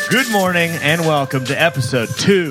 Good morning and welcome to episode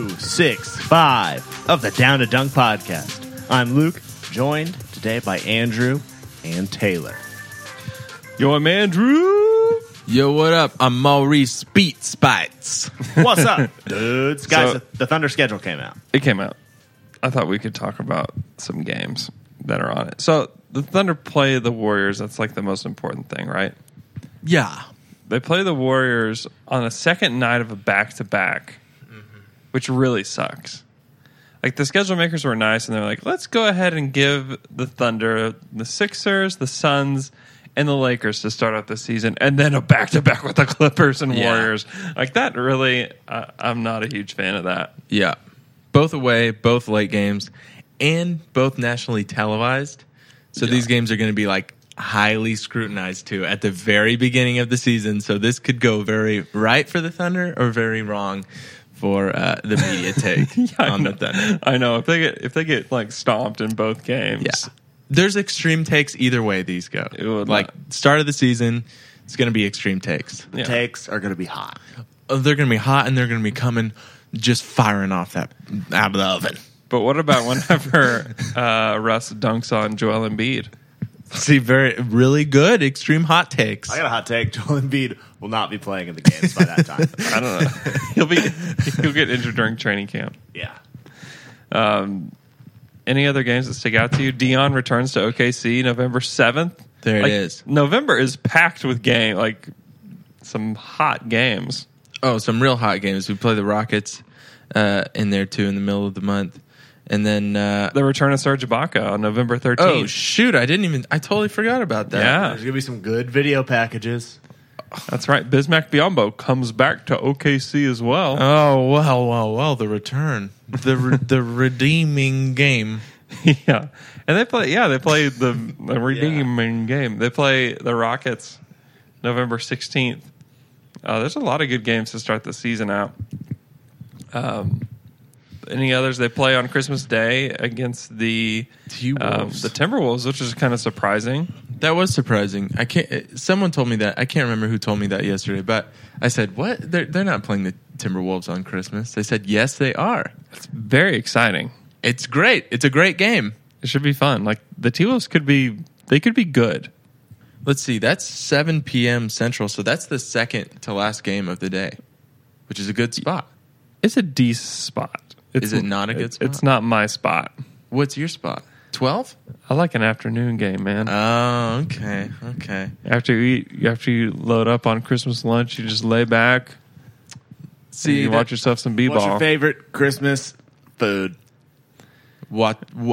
265 of the Down to Dunk podcast. I'm Luke, joined today by Andrew and Taylor. Yo, I'm Andrew. Yo, what up? I'm Maurice Beat Spites. What's up, dudes? Guys, the Thunder schedule came out. It came out. I thought we could talk about some games that are on it. So the Thunder play the Warriors. That's like the most important thing, right? Yeah. They play the Warriors on a second night of a back-to-back, which really sucks. Like, the schedule makers were nice, and they're like, let's go ahead and give the Thunder, the Sixers, the Suns, and the Lakers to start out the season, and then a back-to-back with the Clippers and Warriors. Like, that really, I'm not a huge fan of that. Yeah. Both away, both late games, and both nationally televised. So these games are going to be, like, highly scrutinized, too, at the very beginning of the season. So this could go very right for the Thunder or very wrong for the media take on the Thunder. I know. If they get like stomped in both games. Yeah. There's extreme takes either way these go. Like, start of the season, it's going to be extreme takes. The takes are going to be hot. They're going to be hot, and they're going to be coming just firing off that out of the oven. But what about whenever Russ dunks on Joel Embiid? See, really good extreme hot takes. I got a hot take. Joel Embiid will not be playing in the games by that time. I don't know. He'll get injured during training camp. Yeah. Any other games that stick out to you? Dion returns to OKC November 7th. There it is. November is packed with some hot games. Oh, some real hot games. We play the Rockets in there too in the middle of the month. And then the return of Serge Ibaka on November 13th. Oh, shoot. I totally forgot about that. Yeah. There's going to be some good video packages. That's right. Bismack Biyombo comes back to OKC as well. Oh, well, the return. The redeeming game. Yeah. And they play the redeeming game. They play the Rockets November 16th. There's a lot of good games to start the season out. Any others? They play on Christmas Day against the Timberwolves, which is kind of surprising. That was surprising. Someone told me that. I can't remember who told me that yesterday, but I said, "What? They're not playing the Timberwolves on Christmas." They said, "Yes, they are." It's very exciting. It's great. It's a great game. It should be fun. Like, the T-Wolves could be good. Let's see. That's 7 p.m. Central, so that's the second to last game of the day, which is a good spot. It's a decent spot. Is it not a good spot? It's not my spot. What's your spot? 12? I like an afternoon game, man. Oh, okay. After you load up on Christmas lunch, you just lay back. See, you watch yourself some b-ball. What's your favorite Christmas food? What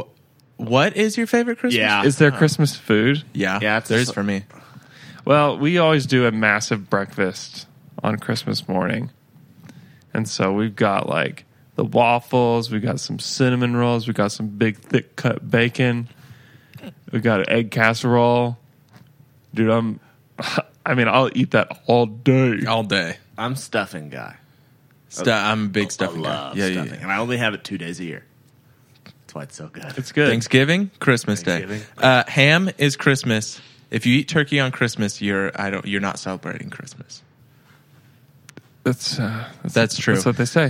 is your favorite Christmas? Yeah. Is there Christmas food? Yeah, there's for me. Well, we always do a massive breakfast on Christmas morning. And so we've got like the waffles, we got some cinnamon rolls, we got some big thick cut bacon, we got an egg casserole. Dude, I'll eat that all day. All day. I'm stuffing guy. I'm a big I stuffing guy. love stuffing. And I only have it 2 days a year. That's why it's so good. It's good. Thanksgiving, Christmas Day. Ham is Christmas. If you eat turkey on Christmas, you're not celebrating Christmas. That's true. That's what they say.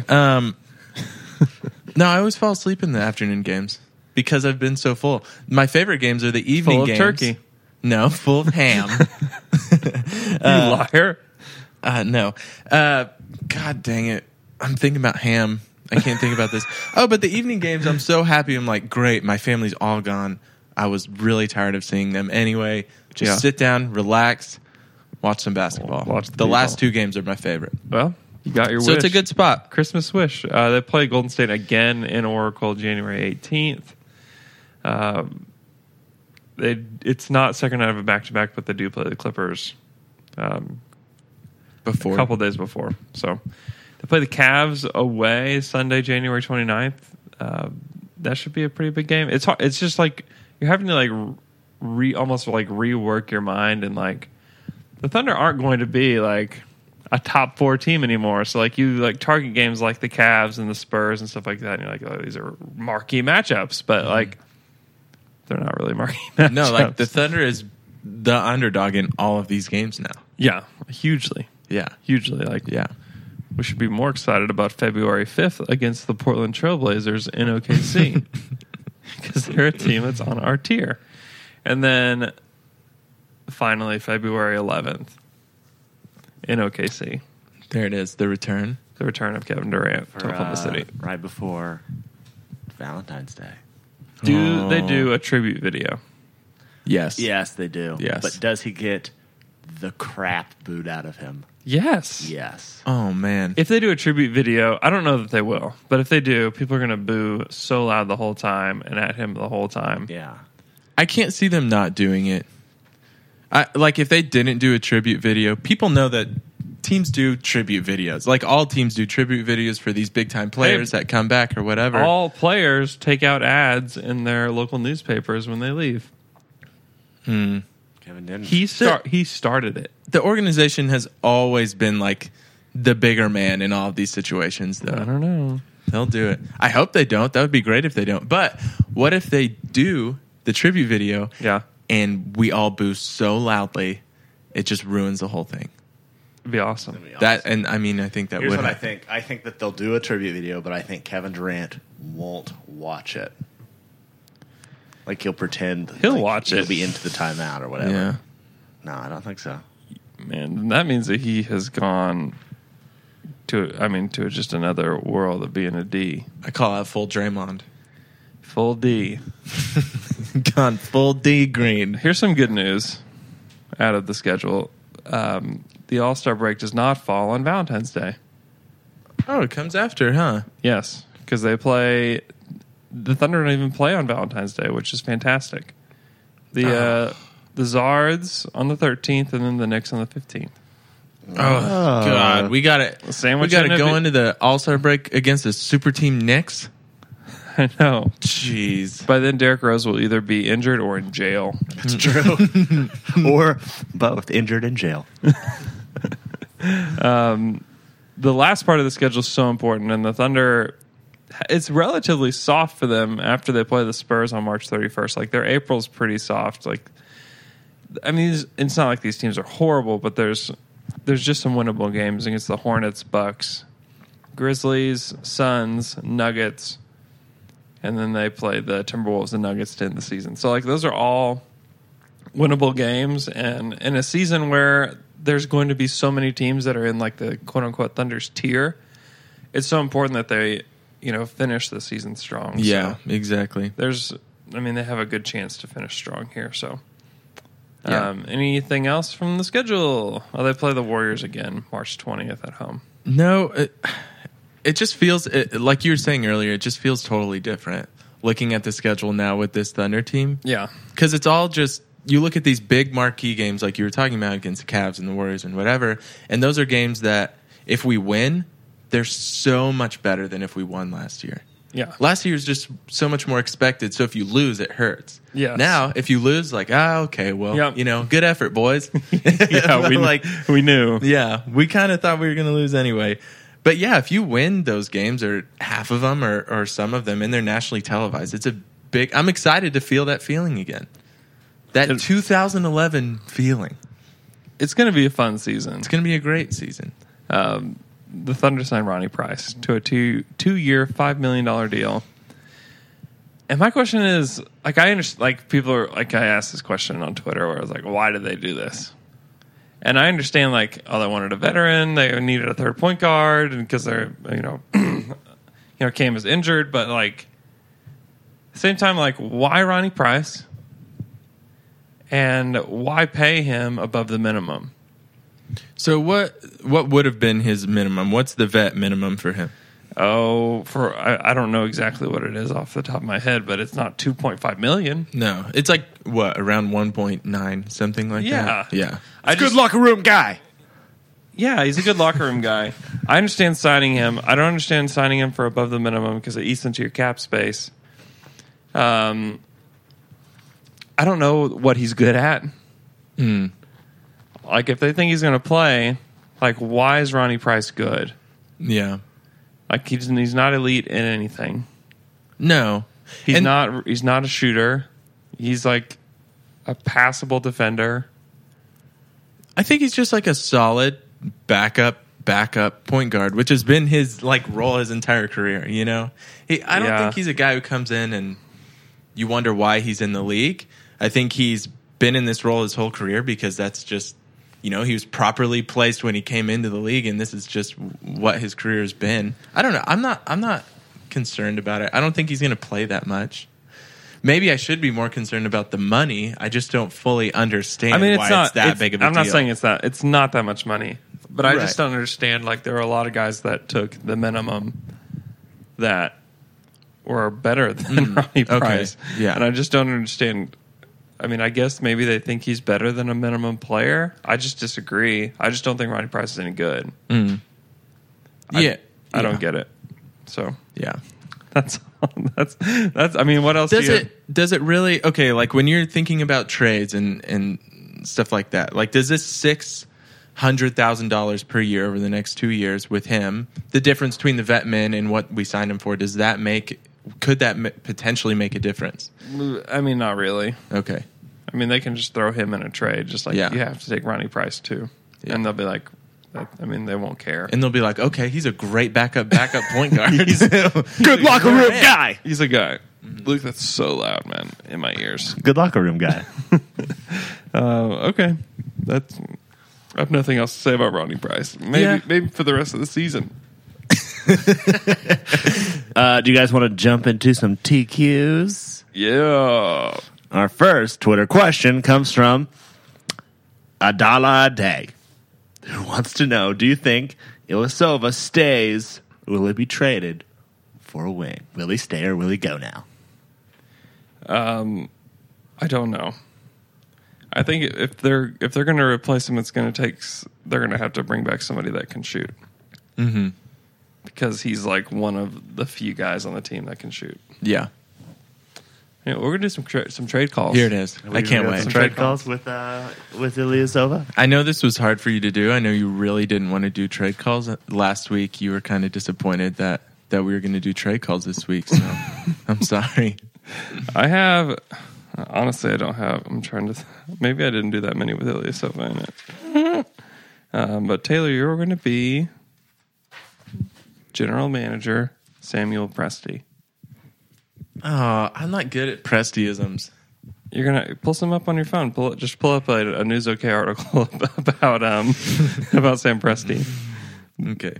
No, I always fall asleep in the afternoon games because I've been so full. My favorite games are the evening games. Full of turkey. No, full of ham. You liar. No. God dang it. I'm thinking about ham. I can't think about this. Oh, but the evening games, I'm so happy. I'm like, great, my family's all gone. I was really tired of seeing them. Anyway, just sit down, relax, watch some basketball. Watch the last 2 games are my favorate. Well, you got your wish. So it's a good spot. Christmas wish. They play Golden State again in Oracle January 18th. It's not second night of a back-to-back, but they do play the Clippers a couple days before. So they play the Cavs away Sunday, January 29th. That should be a pretty big game. It's hard. It's just like you're having to like almost like rework your mind, and like the Thunder aren't going to be like a top 4 team anymore. So like you like target games like the Cavs and the Spurs and stuff like that, and you're like, oh, these are marquee matchups, but like they're not really marquee matchups. No, like the Thunder is the underdog in all of these games now. Yeah, hugely. Yeah. Hugely. Like, Yeah. we should be more excited about February 5th against the Portland Trailblazers in OKC because they're a team that's on our tier. And then finally, February 11th in OKC. There it is, the return. The return of Kevin Durant to Oklahoma City. Right before Valentine's Day. They do a tribute video? Yes. Yes, they do. Yes. But does he get the crap booed out of him? Yes. Yes. Oh, man. If they do a tribute video, I don't know that they will, but if they do, people are going to boo so loud the whole time and at him the whole time. Yeah. I can't see them not doing it. Like, if they didn't do a tribute video, people know that teams do tribute videos. Like, all teams do tribute videos for these big-time players that come back or whatever. All players take out ads in their local newspapers when they leave. Kevin didn't. He started it. The organization has always been, like, the bigger man in all of these situations, though. I don't know. They'll do it. I hope they don't. That would be great if they don't. But what if they do the tribute video Yeah. and we all boo so loudly, it just ruins the whole thing? It'd be awesome. That'd be awesome. That, and I mean, I think that Here's would what I happen. think. I think that they'll do a tribute video, but I think Kevin Durant won't watch it. Like, he'll pretend. He'll like, watch he'll it. be into the timeout or whatever. Yeah. No, I don't think so. Man, that means that he has gone to just another world of being a D. I call out full Draymond. Full D. Gone full D green. Here's some good news out of the schedule. The All-Star break does not fall on Valentine's Day. Oh, it comes after, huh? Yes, because the Thunder don't even play on Valentine's Day, which is fantastic. The Zards on the 13th, and then the Knicks on the 15th. Oh, God. We got to go into the All-Star break against the super team Knicks? I know. Jeez. By then, Derrick Rose will either be injured or in jail. That's true. Or both, injured in jail. The last part of the schedule is so important, and the Thunder, it's relatively soft for them after they play the Spurs on March 31st. Like, their April's pretty soft. Like, I mean, it's not like these teams are horrible, but there's just some winnable games against the Hornets, Bucks, Grizzlies, Suns, Nuggets, and then they play the Timberwolves and Nuggets to end the season. So, like, those are all winnable games, and in a season where there's going to be so many teams that are in, like, the quote-unquote Thunder's tier, it's so important that they, finish the season strong. Yeah, So exactly. they have a good chance to finish strong here, so... Yeah. Anything else from the schedule? Oh, they play the Warriors again, March 20th at home. No, it just feels, like you were saying earlier, it just feels totally different looking at the schedule now with this Thunder team. Yeah. Because it's all just, you look at these big marquee games like you were talking about against the Cavs and the Warriors and whatever, and those are games that if we win, they're so much better than if we won last year. Yeah. Last year was just so much more expected, so if you lose, it hurts. Yes. Now, if you lose, like, okay, well, Yep. good effort, boys. Yeah, we knew. Yeah, we kind of thought we were going to lose anyway. But yeah, if you win those games, or half of them, or some of them, and they're nationally televised, it's a big... I'm excited to feel that feeling again. That 2011 feeling. It's going to be a fun season. It's going to be a great season. The Thunder signed Ronnie Price to a two-year, $5 million deal. And my question is, like, I understand, like, people are, like, I asked this question on Twitter where I was like, why did they do this? And I understand, like, they wanted a veteran, they needed a third point guard, and because they're, Cam is injured, but, like, at the same time, like, why Ronnie Price? And why pay him above the minimum? So what would have been his minimum? What's the vet minimum for him? Oh, I don't know exactly what it is off the top of my head, but it's not $2.5 million. No, it's like around 1.9, something like that. Yeah, Good locker room guy. Yeah, he's a good locker room guy. I understand signing him. I don't understand signing him for above the minimum because it eats into your cap space. I don't know what he's good at. Like, if they think he's going to play, like, why is Ronnie Price good? Yeah. Like, he's not elite in anything. No. He's not a shooter. He's, like, a passable defender. I think he's just like a solid backup backup point guard, which has been his role his entire career. You know, I don't think he's a guy who comes in and you wonder why he's in the league. I think he's been in this role his whole career because that's just, he was properly placed when he came into the league, and this is just what his career has been. I don't know. I'm not concerned about it. I don't think he's going to play that much. Maybe I should be more concerned about the money. I just don't fully understand why it's that big of a deal. I'm not saying it's not that much money, but I just don't understand. There are a lot of guys that took the minimum that were better than Ronnie Price. Okay. Yeah. And I just don't understand. I mean, I guess maybe they think he's better than a minimum player. I just disagree. I just don't think Ronnie Price is any good. Mm. I don't get it. So yeah, that's. I mean, what else does it really? Okay, when you're thinking about trades and stuff like that, does this $600,000 per year over the next 2 years with him, the difference between the vet min and what we signed him for, could that potentially make a difference? I mean, not really. Okay. I mean, they can just throw him in a trade, just you have to take Ronnie Price too, and they'll be like, they won't care, and they'll be like, okay, he's a great backup point guard. He's good locker room guy. He's a guy. Luke, that's so loud, man, in my ears. Good locker room guy. Okay, I have nothing else to say about Ronnie Price. Maybe for the rest of the season. Do you guys want to jump into some TQs? Yeah. Our first Twitter question comes from Adala Day, who wants to know, do you think Ilyasova stays, or will he be traded for a wing? Will he stay or will he go now? I don't know. I think if they're going to replace him, they're going to have to bring back somebody that can shoot. Mm-hmm. Because he's one of the few guys on the team that can shoot. Yeah. We're going to do some trade calls. Here it is. I can't wait. Some trade calls with Ilyasova? I know this was hard for you to do. I know you really didn't want to do trade calls. Last week, you were kind of disappointed that we were going to do trade calls this week, so I'm sorry. Honestly, I don't have. I'm trying to. Maybe I didn't do that many with Ilyasova in it. But Taylor, you're going to be General Manager Samuel Presti. Oh, I'm not good at Presti-isms. You're gonna pull some up on your phone. Just pull up a News OK article about Sam Presti. Okay.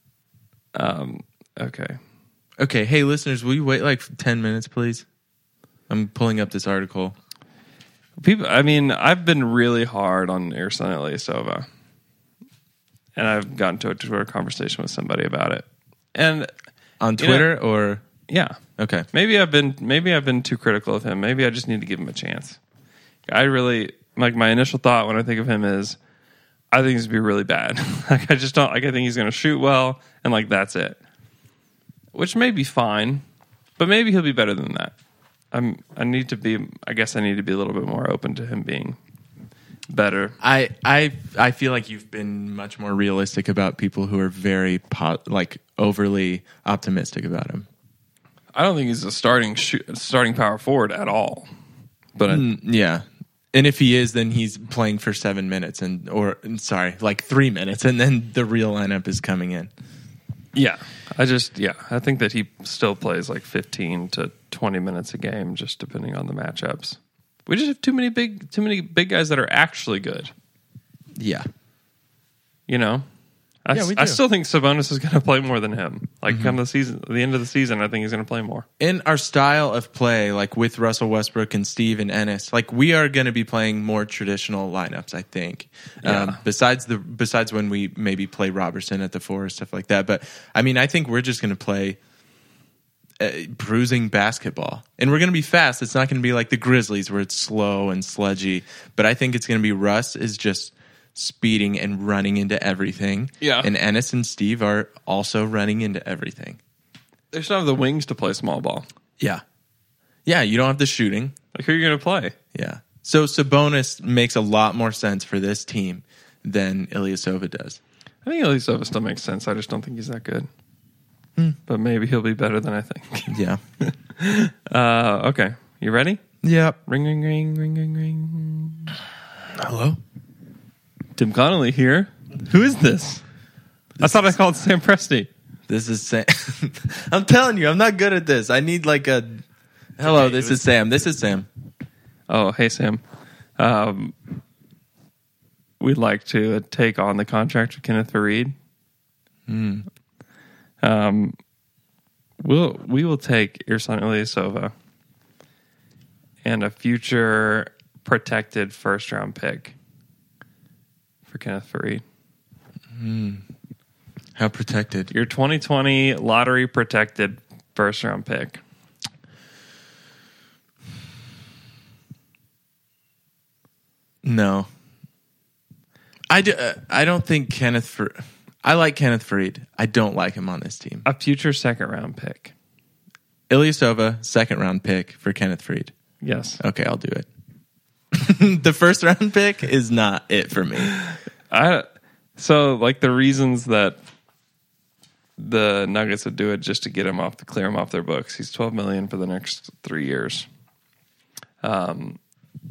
Okay. Okay. Hey, listeners, will you wait 10 minutes, please? I'm pulling up this article. I've been really hard on Ersan Ilyasova, and I've gotten to a Twitter conversation with somebody about it. And on Twitter or yeah, okay. Maybe I've been too critical of him. Maybe I just need to give him a chance. I really my initial thought when I think of him is, I think he's gonna be really bad. I just don't. I think he's gonna shoot well, and that's it. Which may be fine, but maybe he'll be better than that. I need to be a little bit more open to him being better. I feel like you've been much more realistic about people who are very overly optimistic about him. I don't think he's a starting power forward at all. But yeah, and if he is, then he's playing for 7 minutes 3 minutes, and then the real lineup is coming in. Yeah, I think that he still plays 15 to 20 minutes a game, just depending on the matchups. We just have too many big guys that are actually good. Yeah, we do. I still think Sabonis is going to play more than him. Come the end of the season, I think he's going to play more. In our style of play, with Russell Westbrook and Steve and Ennis, we are going to be playing more traditional lineups. I think, besides when we maybe play Robertson at the 4 or stuff like that. But I think we're just going to play bruising basketball, and we're going to be fast. It's not going to be like the Grizzlies where it's slow and sludgy. But I think it's going to be Russ is just speeding and running into everything. Yeah. And Ennis and Steve are also running into everything. They should have the wings to play small ball. Yeah. Yeah, you don't have the shooting. Who are you going to play? Yeah. So Sabonis makes a lot more sense for this team than Ilyasova does. I think Ilyasova still makes sense. I just don't think he's that good. But maybe he'll be better than I think. Yeah. Okay. You ready? Yep. Ring, ring, ring, ring, ring, ring. Hello? Tim Connolly here. Who is this? I thought I called Sam Presti. This is Sam. I'm telling you, I'm not good at this. I need like a. Hello, this is Sam. This is Sam. Oh, hey, Sam. We'd like to take on the contract of Kenneth Faried. We will take Ersan Ilyasova and a future protected first-round pick for Kenneth Faried. How protected? Your 2020 lottery protected first-round pick. No. I don't think I like Kenneth Faried. I don't like him on this team. A future second-round pick. Ilyasova, second-round pick for Kenneth Faried. Yes. Okay, I'll do it. The first-round pick is not it for me. So, like, the reasons that the Nuggets would do it just to get him off, to clear him off their books. He's $12 million for the next 3 years. And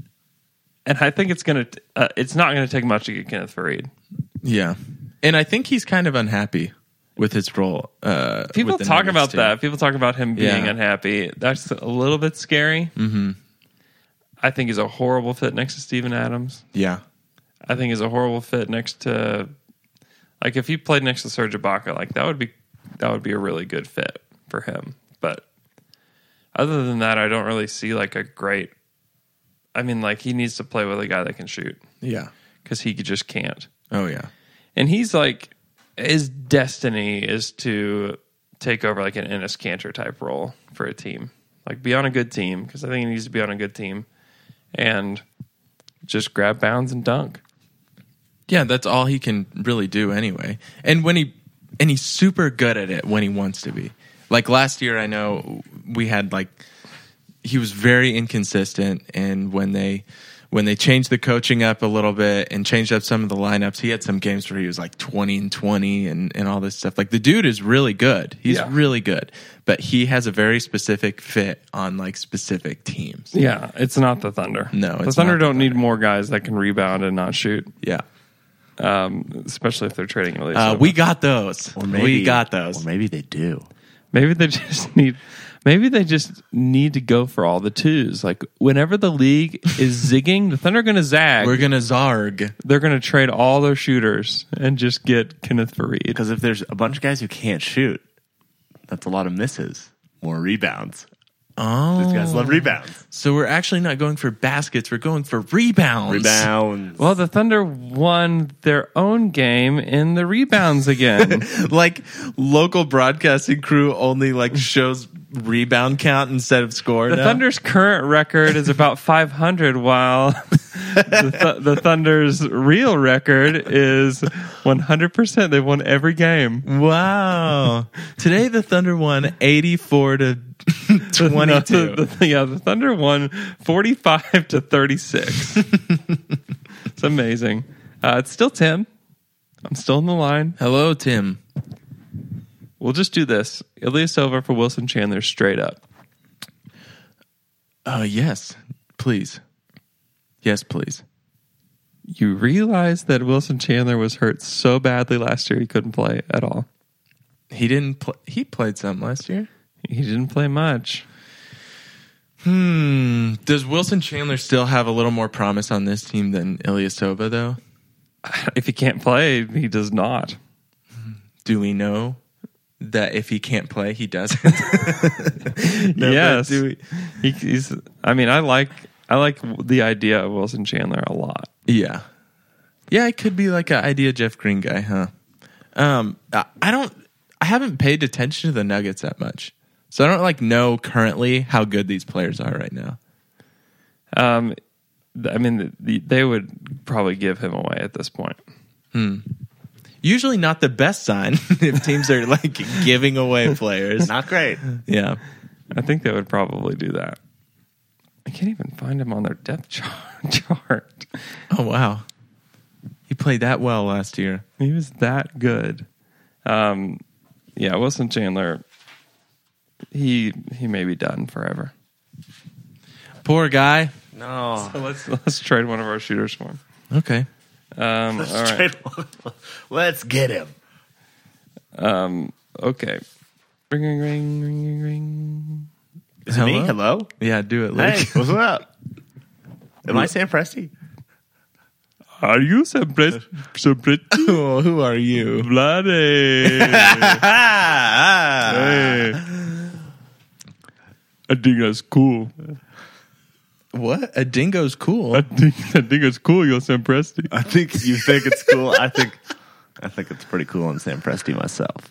I think it's not gonna take much to get Kenneth Faried. Yeah, and I think he's kind of unhappy with his role. People talk about too. that. People talk about him being unhappy. That's a little bit scary. Mm-hmm. I think he's a horrible fit next to Steven Adams. Yeah, I think he's a horrible fit next to, like, if he played next to Serge Ibaka, like that would be a really good fit for him. But other than that, I don't really see like a great. I mean, like, he needs to play with a guy that can shoot. Yeah, because he just can't. Oh yeah, and he's like, his destiny is to take over like an Enes Kanter type role for a team, like be on a good team, because I think he needs to be on a good team and just grab bounds and dunk. Yeah, that's all he can really do anyway. And he's super good at it when he wants to be. Like last year, I know we had like, he was very inconsistent, and when they changed the coaching up a little bit and changed up some of the lineups, he had some games where he was like 20-20 and all this stuff. Like, the dude is really good. He's really good, but he has a very specific fit on like specific teams. Yeah, it's not the Thunder. No, the Thunder don't need more guys that can rebound and not shoot. Yeah. Especially if they're trading Ilyasova. We got those. We got those. Or maybe they do. Maybe they just need to go for all the twos. Like, whenever the league is zigging, the Thunder are going to zag. We're going to zarg. They're going to trade all their shooters and just get Kenneth Faried. Because if there's a bunch of guys who can't shoot, that's a lot of misses. More rebounds. Oh. These guys love rebounds. So we're actually not going for baskets. We're going for rebounds. Well, the Thunder won their own game in the rebounds again. Like, local broadcasting crew only like shows rebound count instead of score. The Thunder's current record is about 500, while the Thunder's real record is 100%. They've won every game. Wow. Today the Thunder won 84-22. The Thunder won 45-36. It's amazing. It's still Tim. I'm still in the line. Hello, Tim. We'll just do this. Ilyasova for Wilson Chandler straight up. Yes, please. Yes, please. You realize that Wilson Chandler was hurt so badly last year he couldn't play at all. He didn't play. He played some last year. He didn't play much. Does Wilson Chandler still have a little more promise on this team than Ilyasova, though? If he can't play, he does not. Do we know that if he can't play, he doesn't? No, yes. He's. I mean, I like the idea of Wilson Chandler a lot. Yeah. Yeah, it could be like an idea Jeff Green guy, huh? I haven't paid attention to the Nuggets that much. So I don't like know currently how good these players are right now. I mean, they would probably give him away at this point. Usually not the best sign if teams are like giving away players. Not great. Yeah. I think they would probably do that. I can't even find him on their depth chart. Oh, wow. He played that well last year. He was that good. Yeah, Wilson Chandler, he may be done forever. Poor guy. No. So let's trade one of our shooters for him. Okay. All right. Let's get him. Okay. Ring, ring, ring, ring, ring, ring. Is it me? Hello? Yeah, do it, Luke. Hey, what's up? Am I Sam Presti? Are you Sam Presti? Oh, who are you? Bloody. Hey. I think that's cool. What? A dingo's cool. I think it's cool. You're Sam Presti. I think you think it's cool. I think it's pretty cool on Sam Presti myself.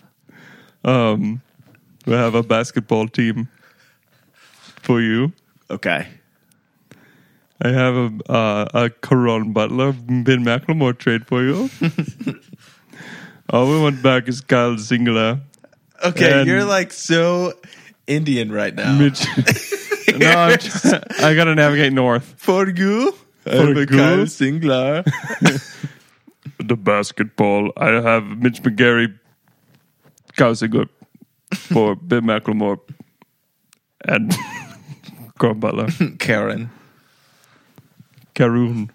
We have a basketball team for you. Okay. I have a Caron Butler, Ben McLemore trade for you. All we want back is Kyle Singler. Okay, And you're like so Indian right now. Mitch. No, I got to navigate north. For you, For you. Kyle Singler. The basketball. I have Mitch McGarry, Kyle Singler for Ben McLemore and Caron Butler. Karen. Caroon.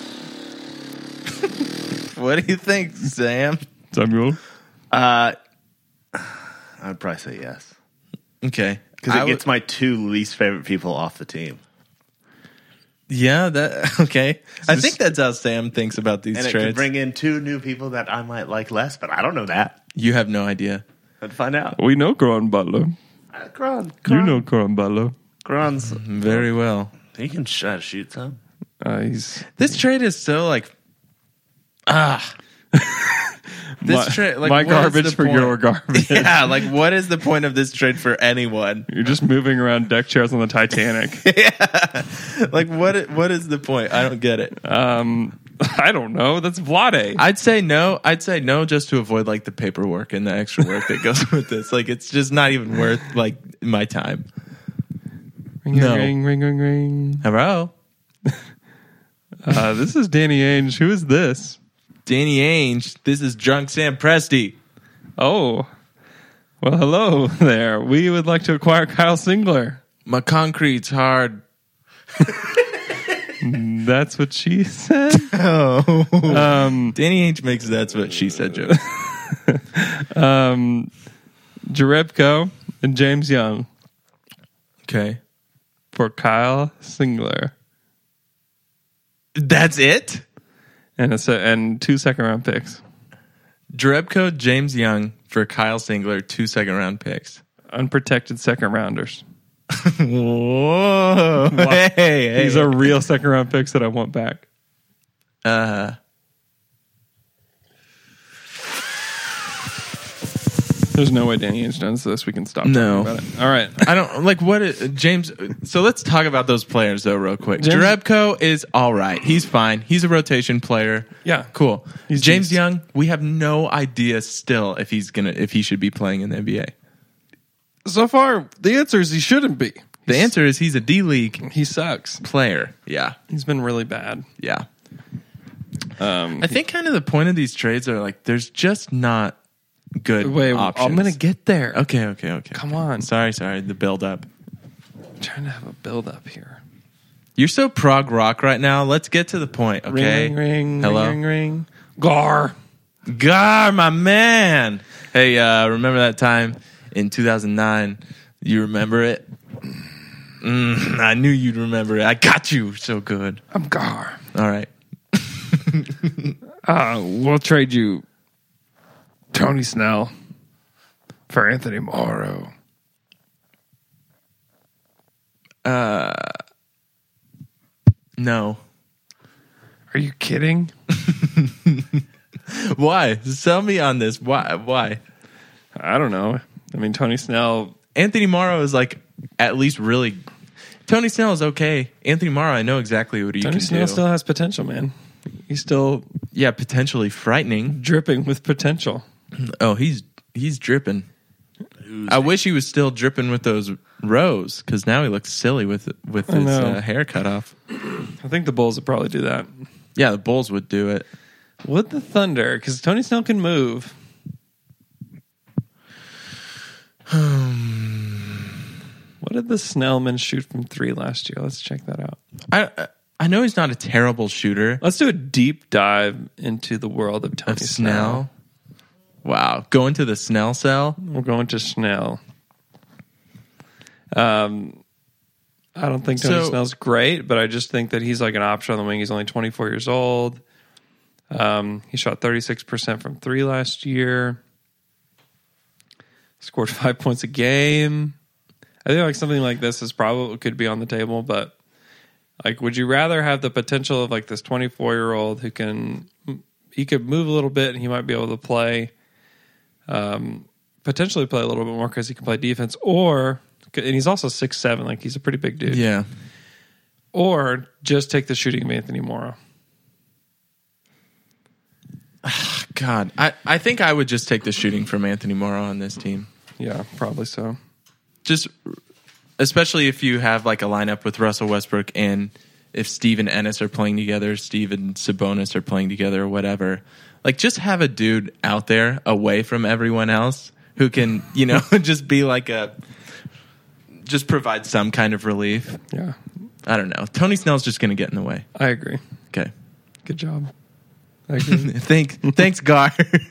What do you think, Sam? Samuel. I'd probably say yes. Okay. Because it gets my two least favorite people off the team. Yeah, that okay. I think that's how Sam thinks about these And it trades. could bring in two new people that I might like less, but I don't know that. You have no idea. I'd find out. We know Caron Butler. Kron. You know Caron Butler. Kron's Very well. he can shoot some. He's This trade is so like This trade, like, my what is garbage the for point? your garbage. Yeah, like what is the point of this trade for anyone? You're just moving around deck chairs on the Titanic. Like what is the point? I don't get it. I don't know. That's Vlade. I'd say no just to avoid like the paperwork and the extra work that goes with this. Like it's just not even worth like my time. Ring, No. ring, ring, ring, ring. Hello? This is Danny Ainge. Who is this? Danny Ainge, this is Drunk Sam Presti. Oh. Well, hello there. We would like to acquire Kyle Singler. My concrete's hard. That's what she said. Danny Ainge makes that's what she said jokes. Jerebko and James Young Okay. for Kyle Singler That's it? and 2 second-round picks. Drebko, James Young for Kyle Singler, 2 second-round picks. Unprotected second-rounders. Whoa. Hey. These are real second-round picks that I want back. There's no way Danny Ainge does this. We can stop No. talking about it. All right. I don't like James. So let's talk about those players though, real quick. James- Jerebko is all right. He's fine. He's a rotation player. Yeah. Cool. He's James decent. Young. We have no idea still if he should be playing in the NBA. So far, the answer is he shouldn't be. The answer is he's a D League He sucks. player. Yeah. He's been really bad. Yeah. I think kind of the point of these trades are like there's just not good Wait, options. I'm going to get there. Okay. Come on. Sorry. The build up. I'm trying to have a build up here. You're so prog rock right now. Let's get to the point, okay? Ring, ring, Hello? ring, ring. Gar. Gar, my man. Hey, remember that time in 2009? You remember it? I knew you'd remember it. I got you so good. I'm Gar. All right. We'll trade you Tony Snell for Anthony Morrow. No. Are you kidding? Why? Sell me on this. Why? I don't know. I mean, Tony Snell. Anthony Morrow is like at least really. Tony Snell is okay. Anthony Morrow, I know exactly what he Tony can Snell do. still has potential, man. He's still Yeah, potentially frightening. dripping with potential. Oh, he's dripping. I wish he was still dripping with those rows because now he looks silly with his know. hair cut off. I think the Bulls would probably do that. Yeah, the Bulls would do it. Would the Thunder? Because Tony Snell can move. What did the Snellman shoot from 3 last year? Let's check that out. I know he's not a terrible shooter. Let's do a deep dive into the world of Tony Of Snell. Wow. Going to the Snell cell? We're going to Snell. I don't think Tony Snell's great, but I just think that he's like an option on the wing. He's only 24 years old. He shot 36% from 3 last year. Scored 5 points a game. I think like something like this is probably could be on the table, but like, would you rather have the potential of like this 24-year-old who he could move a little bit and he might be able to play, potentially play a little bit more because he can play defense, and he's also 6'7", like he's a pretty big dude. Yeah. Or just take the shooting of Anthony Morrow. God, I think I would just take the shooting from Anthony Morrow on this team. Yeah, probably so. Just, especially if you have like a lineup with Russell Westbrook, and if Steve and Ennis are playing together, Steve and Sabonis are playing together, or whatever. Like, just have a dude out there away from everyone else who can, just be like just provide some kind of relief. Yeah. I don't know. Tony Snell's just going to get in the way. I agree. Okay. Good job. I agree. Thanks, Gar.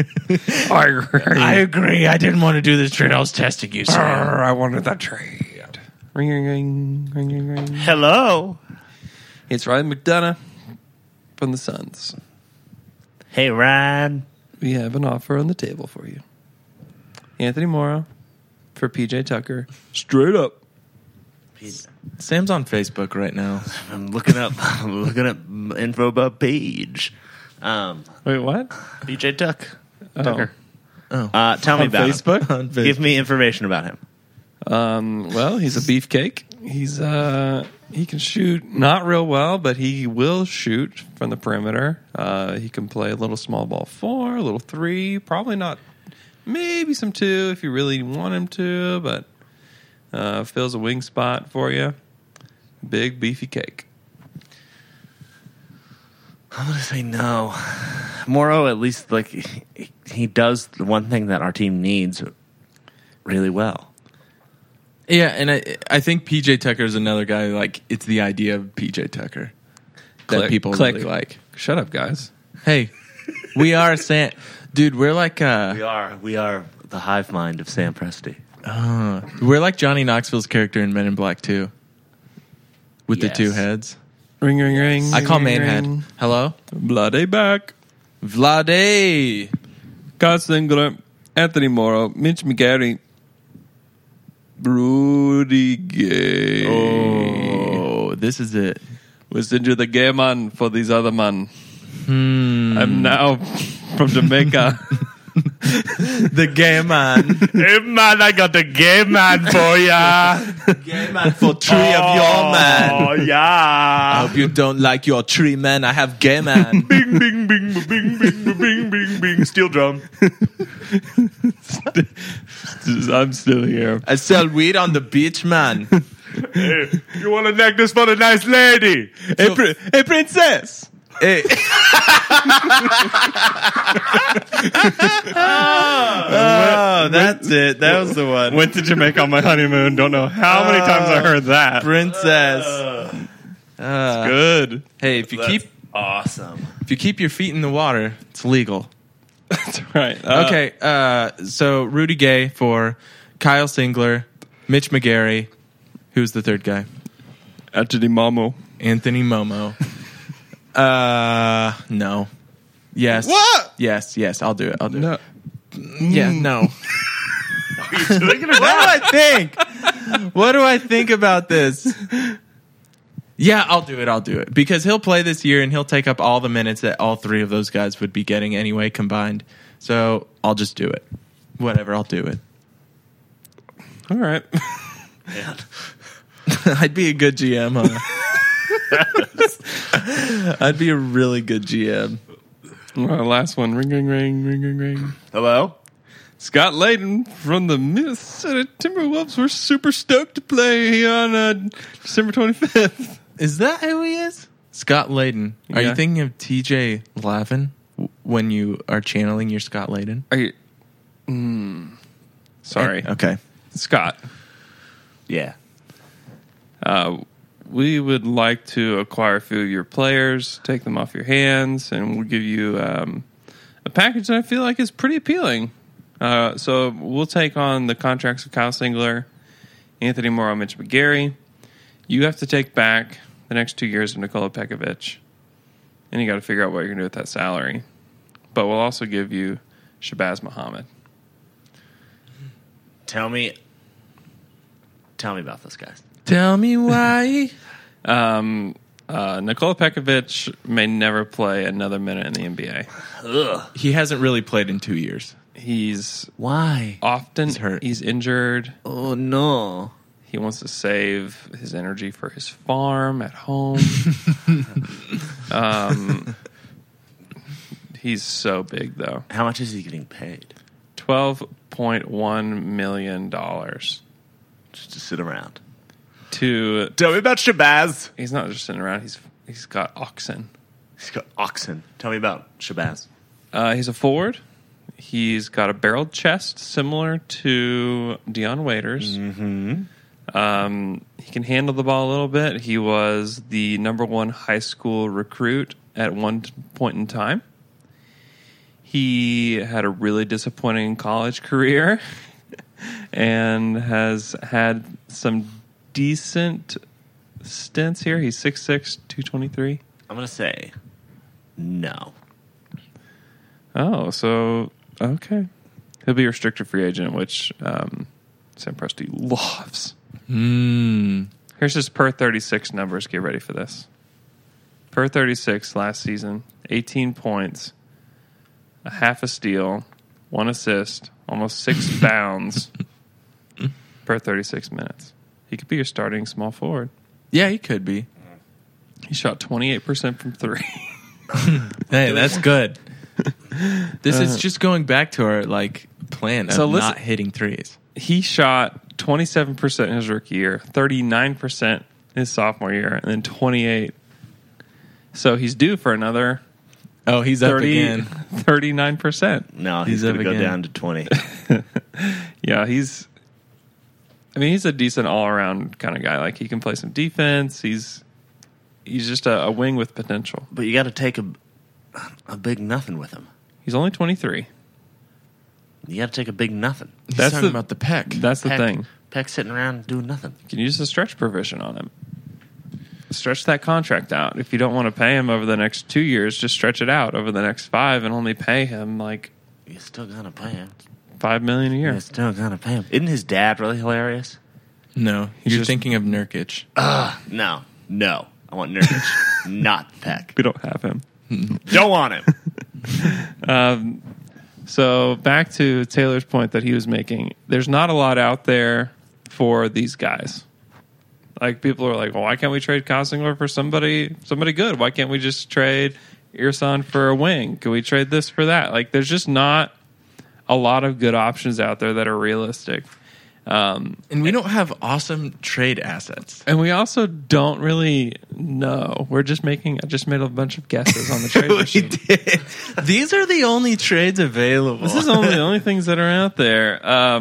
I agree. I didn't want to do this trade. I was testing you, sir. I wanted that trade. Ring, ring, ring, ring, ring, ring. Hello. It's Ryan McDonough from the Suns. Hey, Ryan. We have an offer on the table for you. Anthony Morrow for PJ Tucker. Straight up. Sam's on Facebook right now. I'm looking up info about Page. Wait, what? PJ Tucker. Oh. Tell me about Facebook? him. Give me information about him. Well, he's a beefcake. He can shoot not real well, but he will shoot from the perimeter. He can play a little small ball 4, a little 3, probably not, maybe some 2 if you really want him to, but fills a wing spot for you. Big beefy cake. I'm going to say no. Morrow, at least, like, he does the one thing that our team needs really well. Yeah, and I think PJ Tucker is another guy, like, it's the idea of PJ Tucker that people really like. Shut up, guys. Hey, we are dude, we're like... We are the hive mind of Sam Presti. We're like Johnny Knoxville's character in Men in Black 2. With the 2 heads. Ring, ring, ring. I call ring, Manhead. ring. Hello? Vlade back. Vlade. Scott Singler. Anthony Morrow. Mitch McGarry. Rudy Gay. Oh, this is it. We send you the gay man for these other man. I'm now from Jamaica. The gay man. Hey, man, I got the gay man for ya. Gay man for 3 of your man. Oh, yeah. I hope you don't like your 3 men. I have gay man. Bing, bing, bing, bing, bing, bing, bing, bing. Steel drum. I'm still here. I sell weed on the beach, man. Hey, you want to neck this for the nice lady? Hey, princess. Hey. Oh, that's it. That was the one. Went to Jamaica on my honeymoon. Don't know how many times I heard that. Princess. Good. Hey, if you keep your feet in the water, it's legal. That's right. Okay, so Rudy Gay for Kyle Singler, Mitch McGarry. Who's the third guy? Anthony Momo. No. Yes. What? Yes, I'll do it. No. Yeah, no. What do I think? What do I think about this? Yeah, I'll do it. Because he'll play this year and he'll take up all the minutes that all 3 of those guys would be getting anyway combined. So I'll just do it. Whatever, I'll do it. All right. Man. I'd be a good GM, huh? I'd be a really good GM. Last one. Ring, ring, ring, ring, ring, ring. Hello? Scott Layden from the Minnesota Timberwolves. We're super stoked to play on December 25th. Is that who he is? Scott Layden. Are you thinking of TJ Lavin when you are channeling your Scott Layden? Are you... Sorry. Okay. Scott. Yeah. We would like to acquire a few of your players, take them off your hands, and we'll give you a package that I feel like is pretty appealing. So we'll take on the contracts of Kyle Singler, Anthony Morrow, Mitch McGary. You have to take back the next 2 years of Nikola Pekovic, and you got to figure out what you're going to do with that salary. But we'll also give you Shabazz Muhammad. Tell me about this, guys. Tell me why. Nikola Pekovic may never play another minute in the NBA. Ugh. He hasn't really played in 2 years. He's Why? often He's hurt. He's injured. Oh no. He wants to save his energy for his farm at home. He's so big, though. How much is he getting paid? $12.1 million Just to sit around. to. Tell me about Shabazz. He's not just sitting around. He's got oxen. He's got oxen. Tell me about Shabazz. He's a forward. He's got a barreled chest similar to Deion Waiters. Mm-hmm. He can handle the ball a little bit. He was the number one high school recruit at one point in time. He had a really disappointing college career and has had some decent stints here. He's 6'6", 223. I'm going to say no. Oh, so, okay. He'll be a restricted free agent, which Sam Presti loves. Here's his per 36 numbers. Get ready for this. Per 36 last season, 18 points, a half a steal, 1 assist, almost 6 bounds per 36 minutes. He could be your starting small forward. Yeah, he could be. He shot 28% from 3. Hey, that's good. This is just going back to our plan of not hitting threes. He shot 27% in his rookie year, 39% his sophomore year, and then 28%. So he's due for another. Oh, he's up again. 39%. No, he's up going to go again. down to 20. Yeah, he's a decent all-around kind of guy. Like, he can play some defense. He's just a wing with potential. But you got to take a big nothing with him. He's only 23. You got to take a big nothing. He's That's talking the- about the peck. That's the thing. Peck sitting around doing nothing. You can use the stretch provision on him. Stretch that contract out. If you don't want to pay him over the next 2 years, just stretch it out over the next 5 and only pay him You still got to pay him. $5 million a year. You still got to pay him. Isn't his dad really hilarious? No, He's you're just- thinking of Nurkic. No. I want Nurkic, not Peck. We don't have him. Don't want him. So back to Taylor's point that he was making. There's not a lot out there for these guys. Like, people are like, well, why can't we trade Kyle Singler for somebody good? Why can't we just trade Irsan for a wing? Can we trade this for that? Like, there's just not a lot of good options out there that are realistic. And we don't have awesome trade assets. And we also don't really know. I just made a bunch of guesses on the trade machine. These are the only trades available. This is the only things that are out there.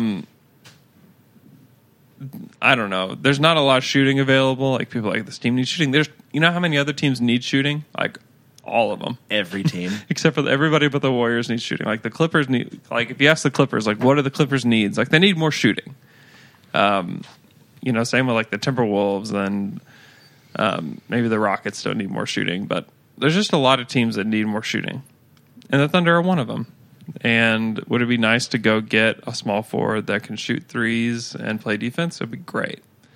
I don't know. There's not a lot of shooting available. Like, people like, this team needs shooting. You know how many other teams need shooting? Like, all of them. Every team. Except for everybody but the Warriors need shooting. Like, the Clippers need, like, if you ask the Clippers, like, what are the Clippers' needs? Like, they need more shooting. Same with, like, the Timberwolves and maybe the Rockets don't need more shooting. But there's just a lot of teams that need more shooting. And the Thunder are one of them. And would it be nice to go get a small forward that can shoot threes and play defense? It would be great.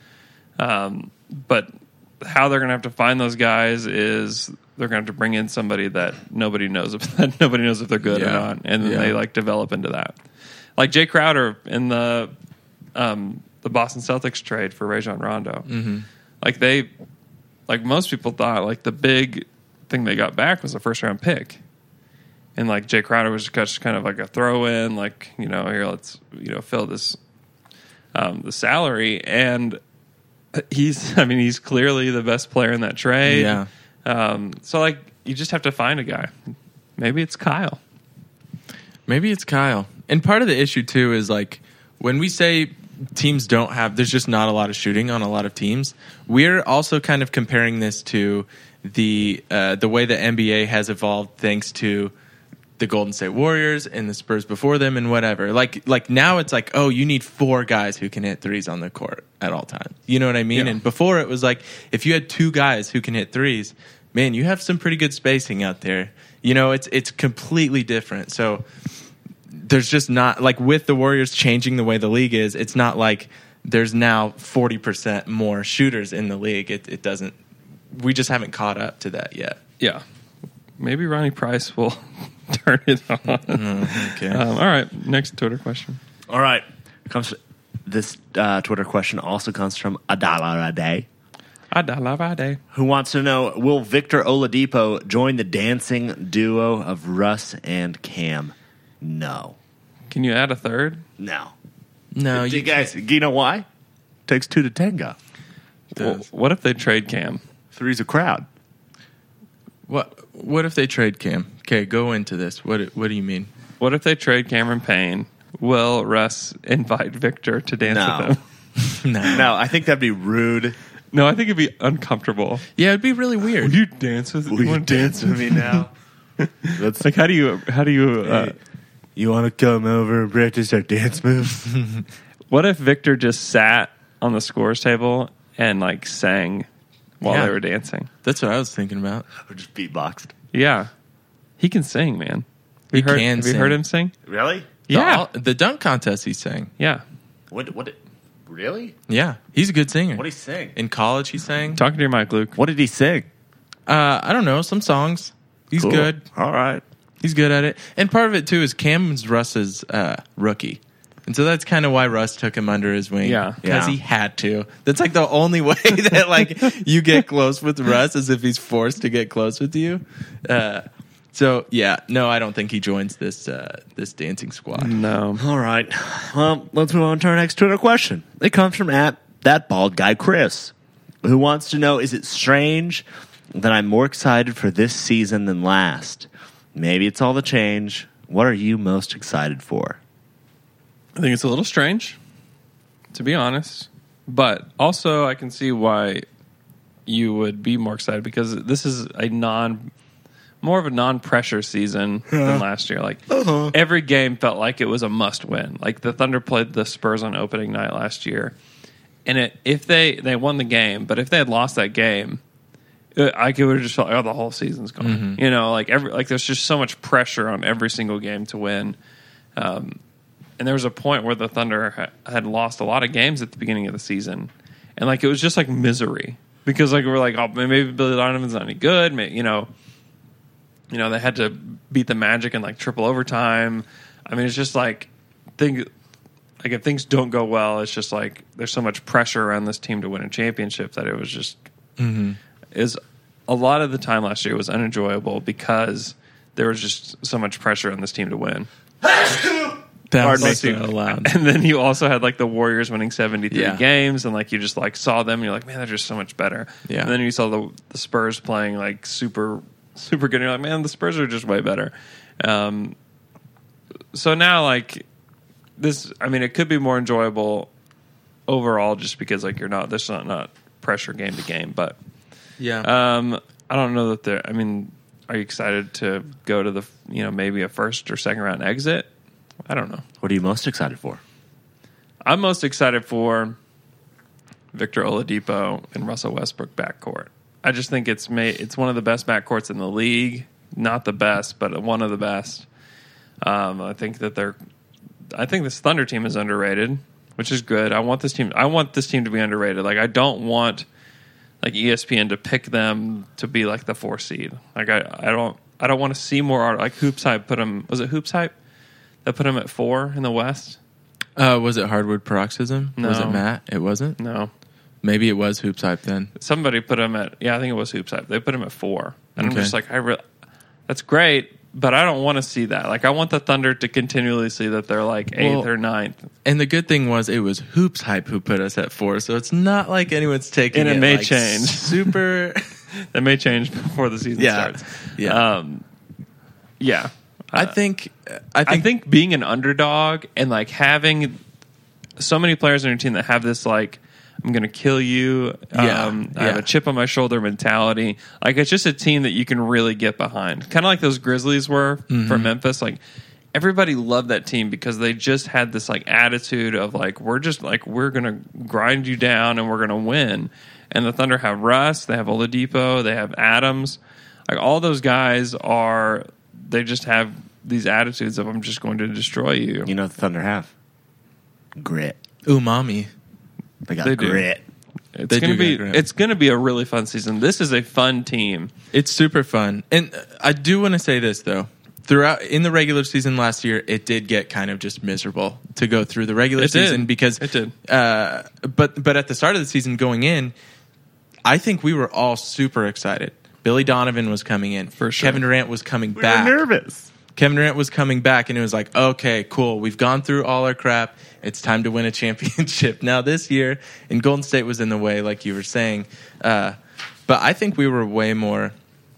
But how they're going to have to find those guys is they're going to have to bring in somebody that nobody knows if they're good or not, and then they develop into that. Like Jay Crowder in the Boston Celtics trade for Rajon Rondo. Mm-hmm. Most people thought the big thing they got back was a first round pick. And Jay Crowder was just kind of like a throw in, here, let's fill this the salary. And he's clearly the best player in that trade. Yeah. So you just have to find a guy. Maybe it's Kyle. And part of the issue too is when we say teams don't have, there's just not a lot of shooting on a lot of teams. We're also kind of comparing this to the way the NBA has evolved thanks to the Golden State Warriors and the Spurs before them and whatever. Like now it's like, oh, you need 4 guys who can hit threes on the court at all times. You know what I mean? Yeah. And before it was like, if you had 2 guys who can hit threes, man, you have some pretty good spacing out there. You know, it's completely different. So there's just not, like, with the Warriors changing the way the league is, it's not like there's now 40% more shooters in the league. It doesn't, we just haven't caught up to that yet. Yeah. Maybe Ronnie Price will turn it on. Okay. All right. Next Twitter question. All right. This Twitter question also comes from Adalade, Adalade. who wants to know, will Victor Oladipo join the dancing duo of Russ and Cam? No. Can you add a third? No. No, You guys, you know why? Takes 2 to tango. What if they trade Cam? 3's a crowd. What if they trade Cam? Okay, go into this. What do you mean? What if they trade Cameron Payne? Will Russ invite Victor to dance No. with him? No, I think that'd be rude. No, I think it'd be uncomfortable. Yeah, it'd be really weird. Would you dance with Will you wanna dance with me now? Let's, Like, how do you you want to come over and practice our dance moves? what if Victor just sat on the scores table and, like, sang while Yeah. they were dancing? That's what I was thinking about. Or just beatboxed. Yeah. He can sing, man. He Have can you sing. heard him sing? Really? Yeah. The dunk contest he sang. Yeah. What? Really? Yeah, he's a good singer. What did he sing? In college, he sang. Talking to your mic, Luke. What did he sing? I don't know, some songs. He's Cool. good. All right. He's good at it. And part of it, too, is Cam's Russ's rookie. And so that's kind of why Russ took him under his wing. Yeah. Because Yeah. he had to. That's like the only way that, like, you get close with Russ is if he's forced to get close with you. So, yeah, no, I don't think he joins this dancing squad. No. All right. Well, let's move on to our next Twitter question. It comes from that bald guy, Chris, who wants to know, is it strange that I'm more excited for this season than last? Maybe it's all the change. What are you most excited for? I think it's a little strange, to be honest. But also, I can see why you would be more excited because this is more of a non-pressure season than last year. Like every game felt like it was a must-win. Like the Thunder played the Spurs on opening night last year, and if they won the game, but if they had lost that game, it would have just felt like, oh, the whole season's gone. Mm-hmm. You know, like there's just so much pressure on every single game to win. And there was a point where the Thunder had lost a lot of games at the beginning of the season, and like it was just like misery because like we're like, oh, maybe Billy Donovan's not any good. You know, they had to beat the Magic in like triple overtime. I mean, it's just like if things don't go well, it's just like there's so much pressure around this team to win a championship that it was just is a lot of the time last year was unenjoyable because there was just so much pressure on this team to win. That was so loud. And then you also had like the Warriors winning 73 Yeah. games, and like you just like saw them, and you're like, man, they're just so much better. Yeah. And then you saw the Spurs playing like super good, and you're like, man, the Spurs are just way better. So now like this, I mean, it could be more enjoyable overall, just because like there's not pressure game to game, but Yeah. I don't know that I mean, are you excited to go to the maybe a first or second round exit? I don't know. What are you most excited for? I'm most excited for Victor Oladipo and Russell Westbrook backcourt. I just think it's one of the best backcourts in the league. Not the best, but one of the best. I think this Thunder team is underrated, which is good. I want this team to be underrated. Like I don't want like ESPN to pick them to be like the 4 seed. Like I don't want to see more art. Like Hoops Hype put them. Was it Hoops Hype that put them at 4 in the West? Was it Hardwood Paroxysm? No. Was it Matt? It wasn't? No. Maybe it was Hoops Hype then. Somebody put them at, I think it was Hoops Hype. They put them at 4. And Okay. I'm just like, that's great, but I don't want to see that. Like, I want the Thunder to continually see that they're like 8th or 9th. And the good thing was it was Hoops Hype who put us at 4, so it's not like anyone's taking And it it may like change. Super. That may change before the season starts. Yeah. Yeah. I think I think being an underdog and like having so many players on your team that have this like I'm going to kill you. I have a chip on my shoulder mentality. Like, it's just a team that you can really get behind. Kind of like those Grizzlies were from Memphis. Like, everybody loved that team because they just had this like attitude of like, we're going to grind you down and we're going to win. And the Thunder have Russ, they have Oladipo, they have Adams. Like, all those guys they just have these attitudes of, I'm just going to destroy you. You know what the Thunder have? Grit. Umami. They got They do. grit. It's going to be a really fun season. This is a fun team. It's super fun. And I do want to say this, though. In the regular season last year, it did get kind of just miserable to go through the regular season because it did. But at the start of the season going in, I think we were all super excited. Billy Donovan was coming in. For sure. Kevin Durant was coming We back. were nervous. Kevin Durant was coming back, and it was like, okay, cool. We've gone through all our crap. It's time to win a championship. Now this year, and Golden State was in the way, like you were saying. But I think we were way more...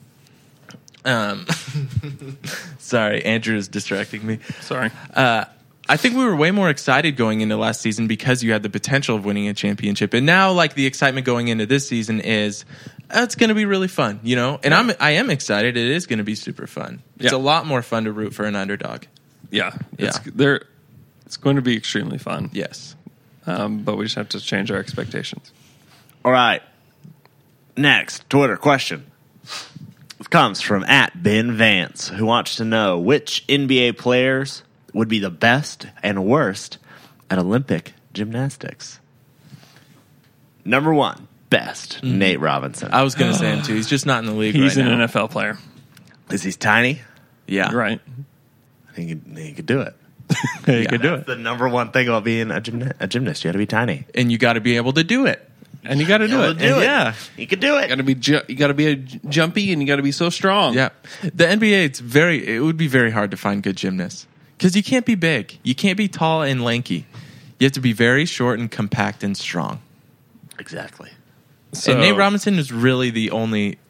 sorry, Andrew is distracting me. Sorry. I think we were way more excited going into last season because you had the potential of winning a championship. And now, like, the excitement going into this season is it's going to be really fun, you know? And I am excited. It is going to be super fun. It's a lot more fun to root for an underdog. Yeah. It's going to be extremely fun. Yes. But we just have to change our expectations. All right. Next, Twitter question. It comes from @Ben Vance, who wants to know which NBA players would be the best and worst at Olympic gymnastics. Number 1, best, Nate Robinson. I was going to say him, too. He's just not in the league He's right an now. NFL player. Is he tiny? Yeah. Right. He could do it. He could do it. The number one thing about being a gymnast. You got to be tiny. And you got to be able to do it. And you got to do it. Yeah. You could do it. You got to be jumpy, and you got to be so strong. Yeah. The NBA, it would be very hard to find good gymnasts. Because you can't be big. You can't be tall and lanky. You have to be very short and compact and strong. Exactly. So, And Nate Robinson is really the only...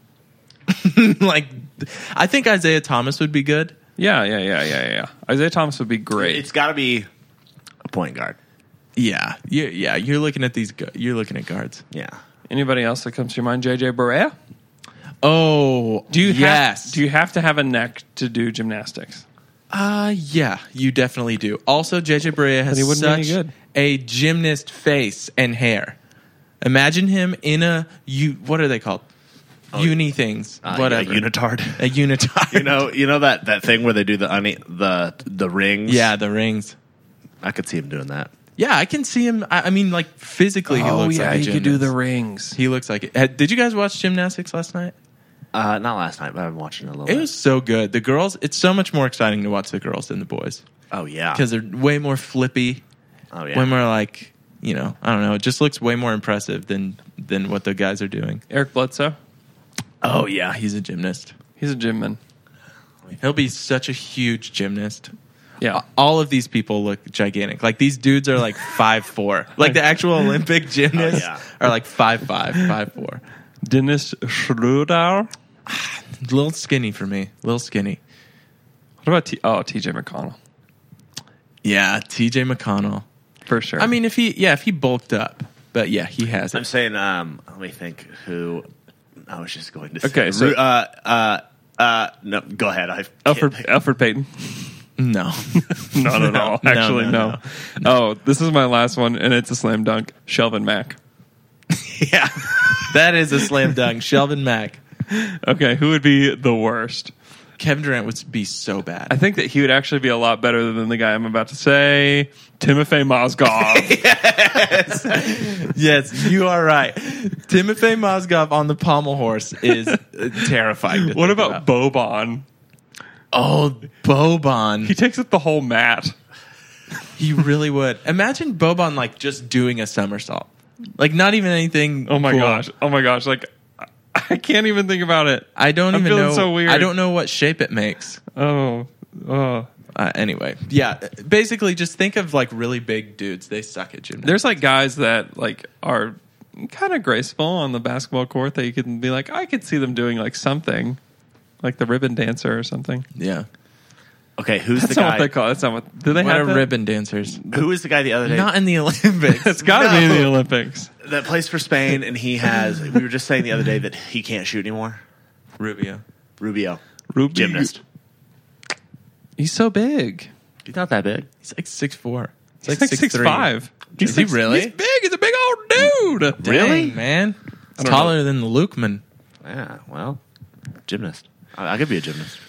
I think Isaiah Thomas would be good. Yeah. Isaiah Thomas would be great. It's got to be a point guard. Yeah. You're looking at you're looking at guards. Yeah. Anybody else that comes to your mind? JJ Barea? Oh, yes. Do you have to have a neck to do gymnastics? Yeah, you definitely do. Also, JJ Barea has he wouldn't be any such good. a gymnast face and hair. Imagine him in what are they called? Uni things. Whatever. A unitard. A unitard. You know that thing where they do the rings? Yeah, the rings. I could see him doing that. Yeah, I can see him. I mean, like, physically, he looks like a gymnast. he could do the rings. He looks like it. Did you guys watch gymnastics last night? Not last night, but I've been watching it a little It bit. was so good. The girls, it's so much more exciting to watch the girls than the boys. Oh, yeah. Because they're way more flippy. Oh, yeah. Way more like, I don't know. It just looks way more impressive than what the guys are doing. Eric Bledsoe? Oh, yeah. He's a gymnast. He's a gym man. He'll be such a huge gymnast. Yeah. All of these people look gigantic. Like, these dudes are like 5'4". Like, the actual Olympic gymnasts are like 5'5", 5'4". Dennis Schroeder? A little skinny for me. A little skinny. What about TJ McConnell? Yeah, TJ McConnell. For sure. I mean, if he bulked up. But yeah, he has I'm it. saying, let me think who I was just going to say. Okay, so- no, go ahead. Alfred Payton? No. Not at all. No, Actually, no. no. Oh, this is my last one, and it's a slam dunk. Shelvin Mack. Yeah. That is a slam dunk. Shelvin Mack. Okay, who would be the worst? Kevin Durant would be so bad. I think that he would actually be a lot better than the guy I'm about to say, Timofey Mozgov. Yes, you are right. Timofey Mozgov on the pommel horse is terrifying. What about Boban? Oh, Boban. He takes up the whole mat. He really would. Imagine Boban like just doing a somersault. Like not even anything. Oh my cool. gosh. Like, I can't even think about it. I don't I'm even feeling know. so weird. I don't know what shape it makes. Oh. Anyway, yeah. Basically, just think of like really big dudes. They suck at gymnastics. There's like guys that like are kind of graceful on the basketball court that you can be like, I could see them doing like something, like the ribbon dancer or something. Yeah. Okay, who's That's the not guy? what they call it. That's not what. Do they What have are that? ribbon dancers? Who was the guy the other day Not in the Olympics. It's got to be in No. the Olympics. that plays for Spain? And he has. We were just saying the other day that he can't shoot anymore. Rubio. Rubio, Rubio. gymnast. He's so big. He's not that big. He's like 6'4". He's like 6'5". Is he really? He's big. He's a big old dude. Really? Dang, man. It's don't taller than the Lukeman. Yeah. Well, gymnast. I could be a gymnast.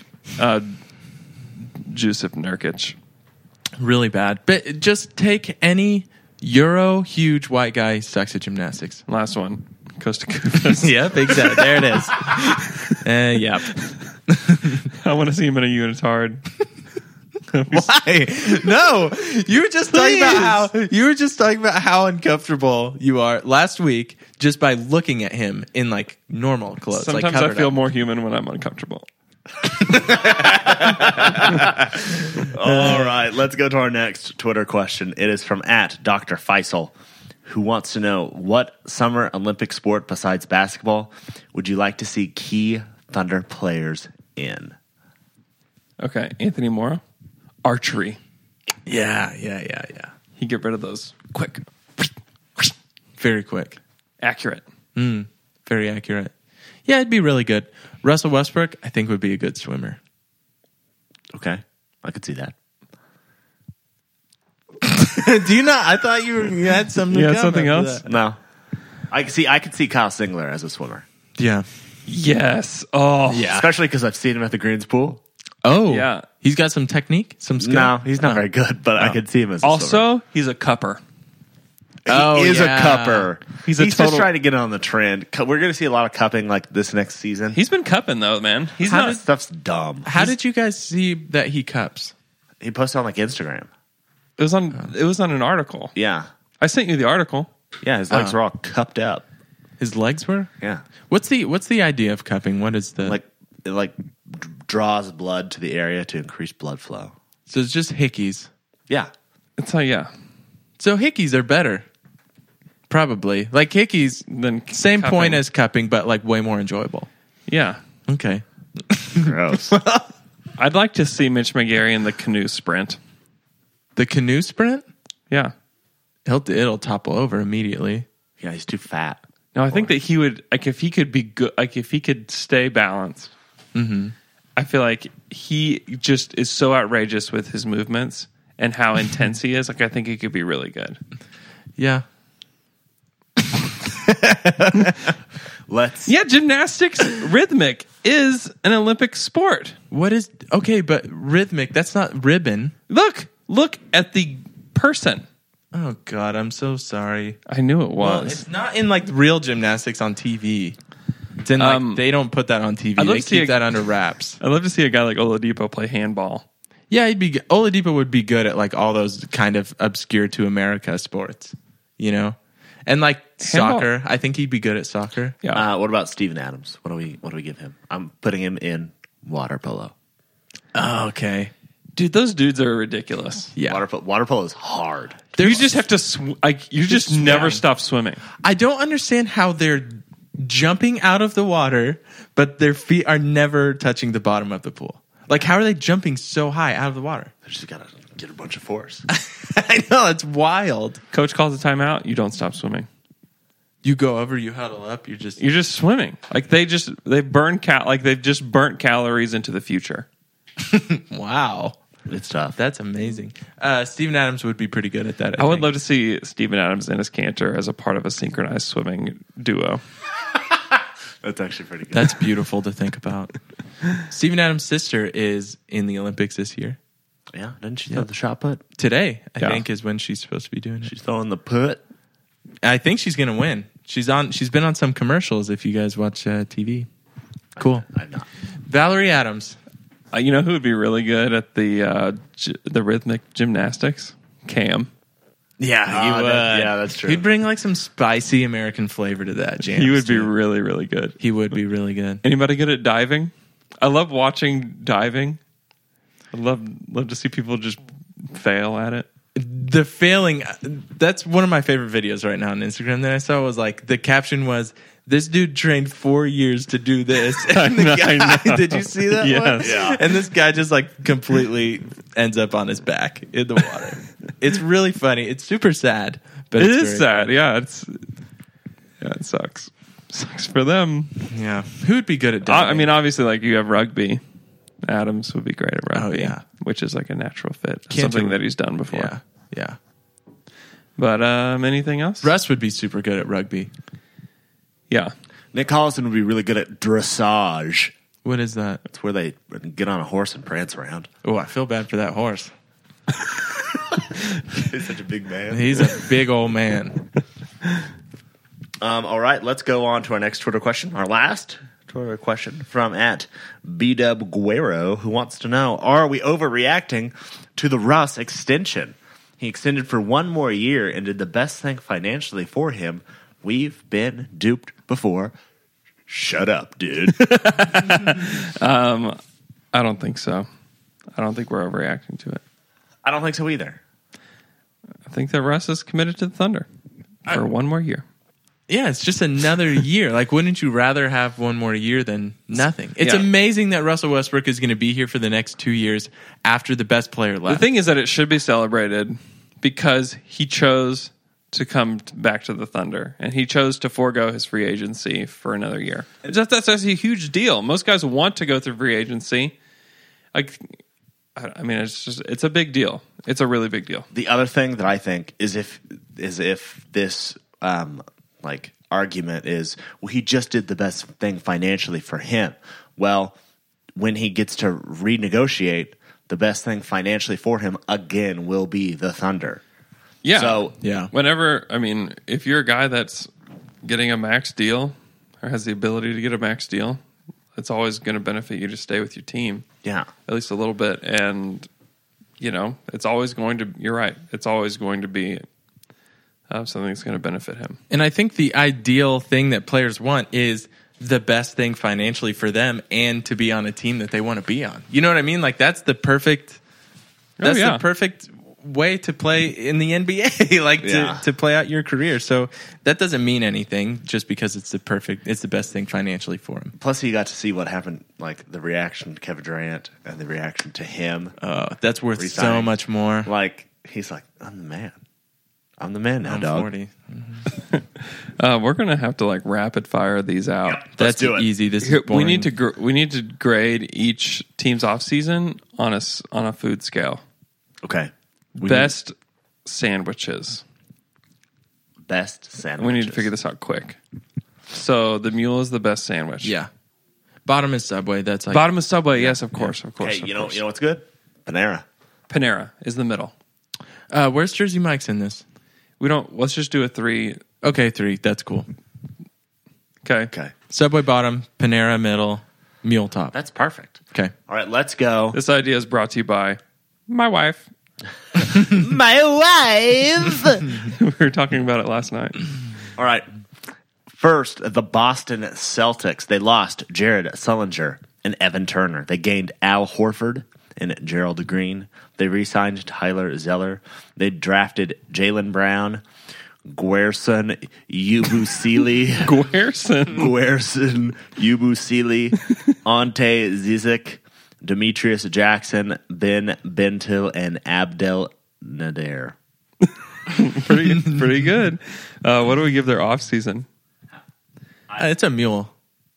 Jusuf Nurkic. Really bad. But just take any Euro huge white guy who sucks at gymnastics. Last one. Costa Kufas. Yep, exactly. There it is. Yep. I want to see him in a unitard. Why? No, you were just talking about how uncomfortable you are last week just by looking at him in like normal clothes. Sometimes like I covered feel up. more human when I'm uncomfortable. All right, let's go to our next Twitter question. It is from @Dr. Faisal, who wants to know, what summer Olympic sport besides basketball would you like to see key Thunder players in? Okay, Anthony Morrow. Archery. Yeah. He get rid of those quick, Very quick. accurate. Very accurate. Yeah, it'd be really good. Russell Westbrook, I think, would be a good swimmer. Okay, I could see that. Do you not? I thought you had something. You had to something comment else? for that. No, I could see Kyle Singler as a swimmer, Yeah. Yes. Oh, Yeah. especially because I've seen him at the Greens pool. Oh, Yeah. He's got some technique, some skill. No, he's not very good, but I could see him as a swimmer. Also, he's a cupper. Oh, He is yeah. a cupper. He's He's a just total- trying to get on the trend. We're going to see a lot of cupping like this next season. He's been cupping though, man. He's How not. this stuff's dumb. How did you guys see that he cups? He posted on like Instagram. It was on. It was on an article. Yeah, I sent you the article. yeah. His legs were all cupped up. His legs were? Yeah, What's the idea of cupping? What is the it draws blood to the area to increase blood flow. So it's just hickeys. Yeah, It's how. Yeah. So hickeys are better. Probably. Like hickeys, Then same cupping. point as cupping, but like way more enjoyable. Yeah. Okay. gross. I'd like to see Mitch McGarry in the canoe sprint. The canoe sprint? Yeah. It'll topple over immediately. Yeah, he's too fat. No, I think that he would, like, if he could be good, like, if he could stay balanced, I feel like he just is so outrageous with his movements and how intense he is. Like, I think he could be really good. Yeah. Yeah, gymnastics, rhythmic, is an Olympic sport. What is okay, but rhythmic, that's not ribbon. Look at the person. Oh God, I'm so sorry. I knew it Well, was. it's not in like real gymnastics on TV. It's in like they don't put that on TV. I'd love They to see keep that under wraps. I'd love to see a guy like Oladipo play handball. Yeah, Oladipo would be good at like all those kind of obscure to America sports, you know, and like Handball. soccer. I think he'd be good at soccer. Yeah. What about Steven Adams? What do we give him? I'm putting him in water polo. Oh, okay. Dude, those dudes are ridiculous. Yeah, Water polo is hard. You just have to, you just never stop swimming. I don't understand how they're jumping out of the water, but their feet are never touching the bottom of the pool. Like, how are they jumping so high out of the water? They just gotta get a bunch of force. I know, it's wild. Coach calls a timeout, you don't stop swimming. You go over, you huddle up, you're just swimming. Like they've just burnt calories into the future. wow. It's tough. That's amazing. Steven Adams would be pretty good at that. I would love to see Steven Adams and his canter as a part of a synchronized swimming duo. That's actually pretty good. That's beautiful to think about. Steven Adams' sister is in the Olympics this year. Yeah, didn't she throw the shot put? Today, I Yeah. think, is when she's supposed to be doing it. She's throwing the put. I think she's gonna win. She's been on some commercials. If you guys watch TV, cool. I'm not. Valerie Adams. You know who would be really good at the rhythmic gymnastics? Cam. Yeah, he would. Yeah, that's true. He'd bring like some spicy American flavor to that jam. He would be really, really good. He would be really good. Anybody good at diving? I love watching diving. I love to see people just fail at it. The failing, that's one of my favorite videos right now on Instagram that I saw was like, the caption was, This dude trained 4 years to do this. And the guy, did you see that Yes. one? Yeah. And this guy just like completely ends up on his back in the water. It's really funny. It's super sad, but It it's is very sad. funny. Yeah, it sucks. Sucks for them. Yeah, who would be good at diving? I mean, obviously, like you have rugby. Adams would be great at rugby, yeah. which is like a natural fit, Cantor- something that he's done before. yeah, yeah. But anything else? Russ would be super good at rugby. Yeah. Nick Collison would be really good at dressage. What is that? It's where they get on a horse and prance around. Oh, I feel bad for that horse. He's such a big man. He's a big old man. All right, let's go on to our next Twitter question. Our last Twitter question from at BWGuero, who wants to know, are we overreacting to the Russ extension? He extended for one more year and did the best thing financially for him. We've been duped before. Shut up, dude. I don't think so. I don't think we're overreacting to it. I don't think so either. I think that Russ is committed to the Thunder for one more year. Yeah, it's just another year. Like, wouldn't you rather have one more year than nothing? It's Yeah. amazing that Russell Westbrook is going to be here for the next 2 years after the best player The left. thing is that it should be celebrated because he chose to come back to the Thunder, and he chose to forego his free agency for another year. That's a huge deal. Most guys want to go through free agency. Like, I mean, it's a big deal. It's a really big deal. The other thing that I think is if this argument is, well, he just did the best thing financially for him. Well, when he gets to renegotiate, the best thing financially for him again will be the Thunder. Yeah. So yeah. Whenever, I mean, if you're a guy that's getting a max deal or has the ability to get a max deal, it's always going to benefit you to stay with your team. yeah, At least a little bit. And, you know, it's always going to, you're right, it's always going to be something that's going to benefit him. And I think the ideal thing that players want is the best thing financially for them and to be on a team that they want to be on. You know what I mean? Like, that's the perfect the perfect way to play in the NBA, like to play out your career. So that doesn't mean anything just because it's the best thing financially for him. plus he got to see what happened, like the reaction to Kevin Durant and the reaction to him. That's worth Resigning. so much more. Like, he's like, I'm the man now, I'm dog. 40. We're going to have to like rapid fire these out. Let's That's do it. easy. This Here, is boring. we need to grade each team's off season on a food scale. Okay. Best sandwiches. Best sandwiches. We need to figure this out quick. So the mule is the best sandwich. Yeah. Bottom is Subway. That's like Bottom is Subway. Yes, of course, of course. Hey, of you know course. what's good? Panera. Panera is the middle. Where's Jersey Mike's in this? Let's just do a 3. Okay, 3. That's cool. Okay. Okay. Subway bottom, Panera middle, Mule top. That's perfect. Okay. All right, let's go. This idea is brought to you by my wife. My wife. We were talking about it last night. All right. First, the Boston Celtics. They lost Jared Sullinger and Evan Turner. They gained Al Horford and Gerald Green. They re-signed Tyler Zeller. They drafted Jaylen Brown, Guerson Yabusele, Guerson. Yabusele, Ante Zizic, Demetrius Jackson, Ben Bentil, and Abdel Nader. Pretty good. What do we give their off season? It's a Mule.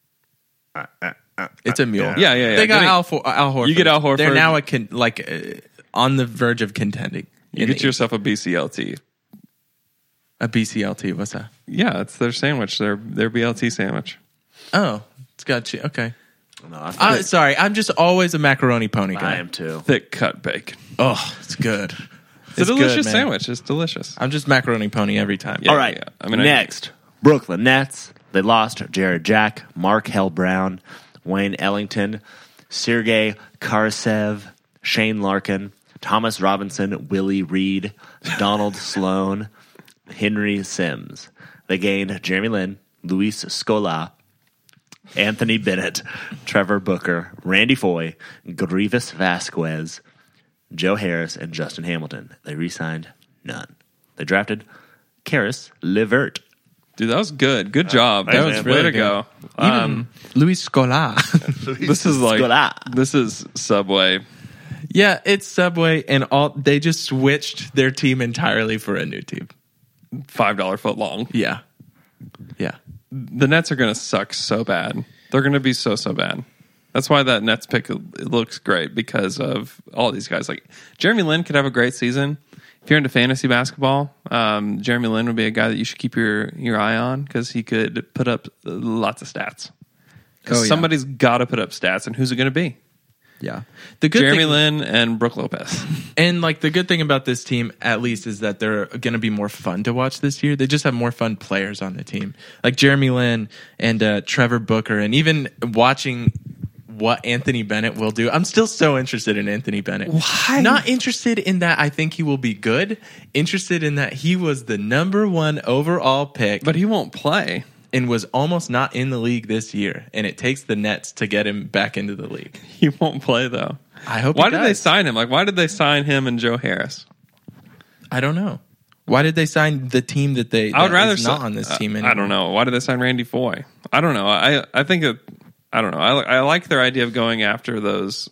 It's a Mule. Yeah. They got Al Horford. You get Al Horford. They're now on the verge of contending. You get yourself a BCLT. A BCLT. What's that? Yeah, it's their sandwich. Their BLT sandwich. Oh, it's got you. Okay. No, I Sorry, I'm just always a macaroni pony guy. I am too. Thick cut bacon. Oh, it's good. It's a delicious good, man. sandwich. It's delicious. I'm just macaroni pony every time. Yeah. All right. I mean, next, Brooklyn Nets. They lost Jared Jack, Markel Brown, Wayne Ellington, Sergei Karasev, Shane Larkin, Thomas Robinson, Willie Reed, Donald Sloan, Henry Sims. They gained Jeremy Lin, Luis Scola, Anthony Bennett, Trevor Booker, Randy Foye, Grievous Vasquez, Joe Harris, and Justin Hamilton. They re-signed none. They drafted Karis LeVert. Dude, that was good. Good job. Thanks, That was man. way Really to go. Even Luis Scola. This is like Scola. this is Subway. Yeah, it's Subway, and they just switched their team entirely for a new team. $5 foot long. Yeah. The Nets are going to suck so bad. They're going to be so bad. That's why that Nets pick it looks great because of all these guys. Like Jeremy Lin could have a great season. If you're into fantasy basketball, Jeremy Lin would be a guy that you should keep your eye on because he could put up lots of stats. Because somebody's got to put up stats, and who's it going to be? Yeah. The good Jeremy thing, Lin and Brooke Lopez. and like the good thing about this team, at least, is that they're going to be more fun to watch this year. They just have more fun players on the team, like Jeremy Lin and Trevor Booker, and even watching what Anthony Bennett will do. I'm still so interested in Anthony Bennett. Why? Not interested in that I think he will be good. Interested in that he was the number 1 overall pick, But he won't play. and was almost not in the league this year. And it takes the Nets to get him back into the league. He won't play, though. I hope. Why he did they does. sign him? Like, why did they sign him and Joe Harris? I don't know. Why did they sign the team that they? I would that rather is not on this team. I don't know. Why did they sign Randy Foye? I don't know. I think it. I don't know. I like their idea of going after those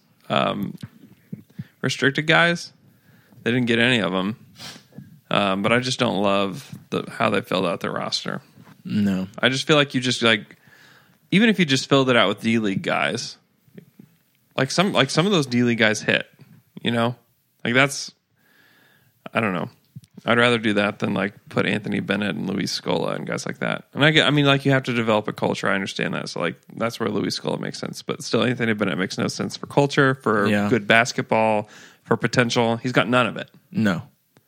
restricted guys. They didn't get any of them, but I just don't love how they filled out their roster. No. I just feel like you just like, even if you just filled it out with D League guys, like some of those D League guys hit, you know, like that's. I don't know. I'd rather do that than like put Anthony Bennett and Luis Scola and guys like that. And I mean, like you have to develop a culture. I understand that. So like that's where Luis Scola makes sense. But still, Anthony Bennett makes no sense for culture, for good basketball, for potential. He's got none of it. No.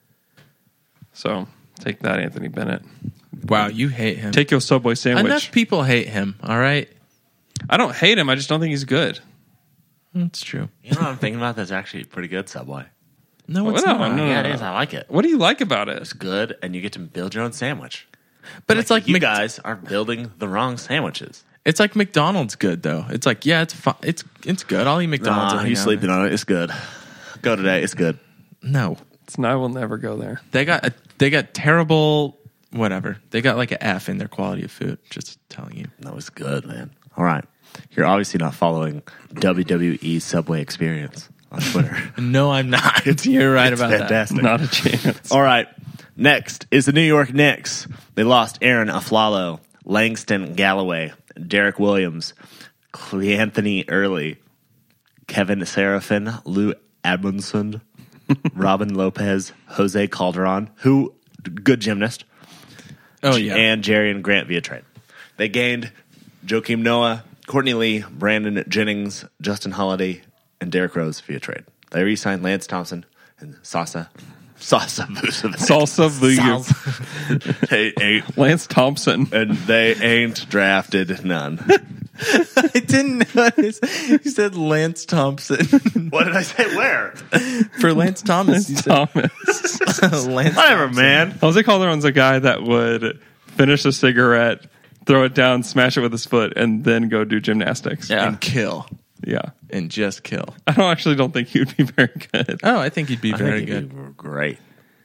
So take that, Anthony Bennett. Wow, you hate him. Take your Subway sandwich. Enough people hate him. All right. I don't hate him. I just don't think he's good. That's true. You know what I'm thinking about? That's actually pretty good, Subway. No, it's No, not. no. Yeah, it is. I like it. What do you like about it? It's good, and you get to build your own sandwich. But it's like you guys are building the wrong sandwiches. It's like McDonald's good though. It's like it's fine. It's good. I'll eat McDonald's. every You now and sleeping then. on it. It's good. Go today. It's good. No, I will never go there. they got terrible. Whatever. They got like an F in their quality of food. Just telling you. No, it's good, man. All right. You're obviously not following WWE Subway Experience on Twitter. No, I'm not. You're right It's about fantastic. Not a chance. All right. Next is the New York Knicks. They lost Aaron Aflalo, Langston Galloway, Derek Williams, Cleanthony Early, Kevin Serafin, Lou Amundsen, Robin Lopez, Jose Calderon, who good gymnast, that. Oh yeah. and Jerry and Grant via trade. They gained Joakim Noah, Courtney Lee, Brandon Jennings, Justin Holiday, and Derrick Rose via trade. They re-signed Lance Thompson and Salsa Vucevic. Salsa Vucevic. They ain't, Lance Thompson. and they ain't drafted none. I didn't notice. You said Lance Thompson What did I say? Where? for Lance Thomas. You said Thomas. Lance. Whatever, man. Jose Calderon's a guy that would finish a cigarette, throw it down, smash it with his foot, and then go do gymnastics. And kill. Yeah. And just kill. I don't think he would be very good. Oh, I think he'd be I very think good. you were great.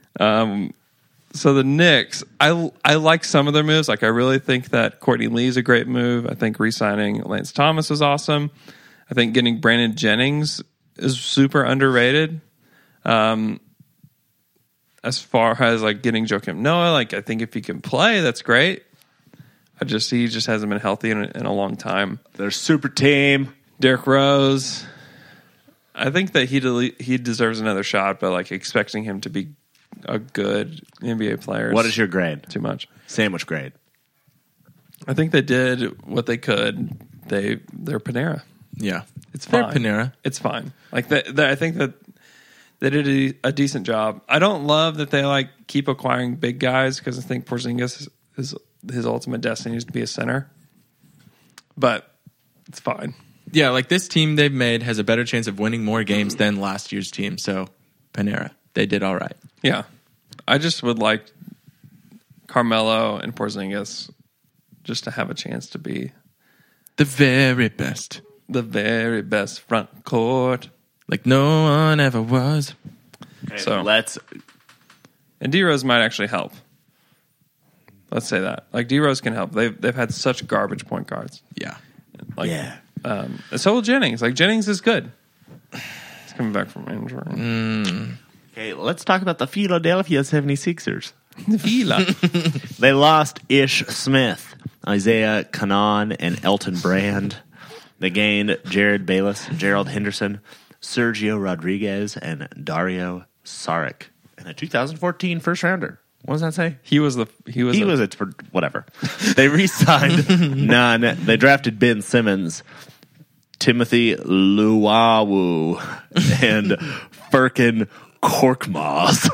So the Knicks, I like some of their moves. Like I really think that Courtney Lee is a great move. I think re-signing Lance Thomas was awesome. I think getting Brandon Jennings is super underrated. As far as like getting Joakim Noah, like I think if he can play, that's great. He just hasn't been healthy in a long time. Their super team. Derrick Rose, I think that he deserves another shot, but like expecting him to be a good NBA player. What is your grade? too much? Sandwich grade. I think they did what they could. They're Panera. Yeah. It's They're fine. Panera. It's fine. Like I think that they did a decent job. I don't love that they like keep acquiring big guys because I think Porzingis is his ultimate destiny is to be a center. But it's fine. Yeah, like this team they've made has a better chance of winning more games than last year's team. So Panera, they did all right. Yeah. I just would like Carmelo and Porzingis just to have a chance to be The very best. the very best front court. Like no one ever was. Okay, So- let's. And D-Rose might actually help. Let's say that. Like D Rose can help. They've had such garbage point guards. Yeah. Like, so will Jennings. Like Jennings is good. He's coming back from injury. Okay, let's talk about the Philadelphia 76ers. Vila. They lost Ish Smith, Isaiah Kanan, and Elton Brand. They gained Jared Bayless, Gerald Henderson, Sergio Rodriguez, and Dario Saric. And a 2014 first rounder. What does that say? He was whatever. They re-signed none. They drafted Ben Simmons, Timothy Luwawu, and Furkan Korkmaz.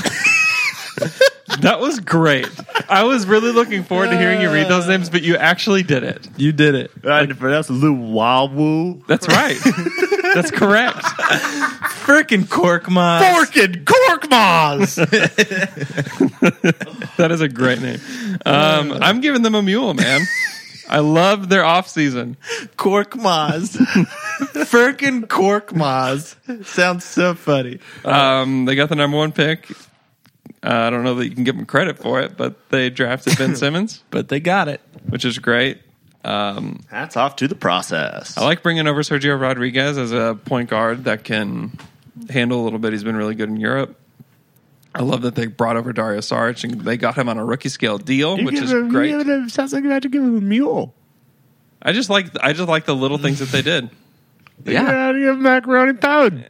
That was great. I was really looking forward to hearing you read those names, but you actually did it. You did it. That's Luwawu. That's right. That's correct. Frickin' Korkmaz. Furkan Korkmaz. That is a great name. I'm giving them a mule, man. I love their off season. Korkmaz. Frickin' Korkmaz. Sounds so funny. They got the number 1 pick. I don't know that you can give them credit for it, but they drafted Ben Simmons, But they got it. which is great. Hats off to the process. I like bringing over Sergio Rodriguez as a point guard that can handle a little bit. He's been really good in Europe. I love that they brought over Dario Saric and they got him on a rookie scale deal, which is great. Sounds like you had to give him a mule. I just like the little things that they did. Yeah. You have macaroni toad.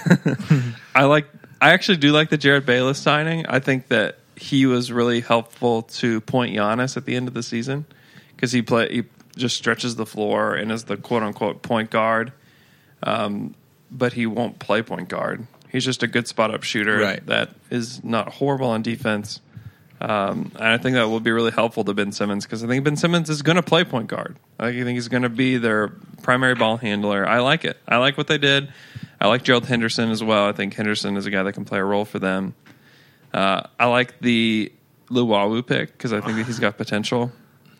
I actually do like the Jared Bayless signing. I think that he was really helpful to point Giannis at the end of the season because he just stretches the floor and is the quote unquote point guard, but he won't play point guard. He's just a good spot up shooter that is not horrible on defense. And I think that will be really helpful to Ben Simmons because I think Ben Simmons is going to play point guard. I think he's going to be their primary ball handler. I like it. I like what they did. I like Gerald Henderson as well. I think Henderson is a guy that can play a role for them. I like the Luwawu pick because I think that he's got potential.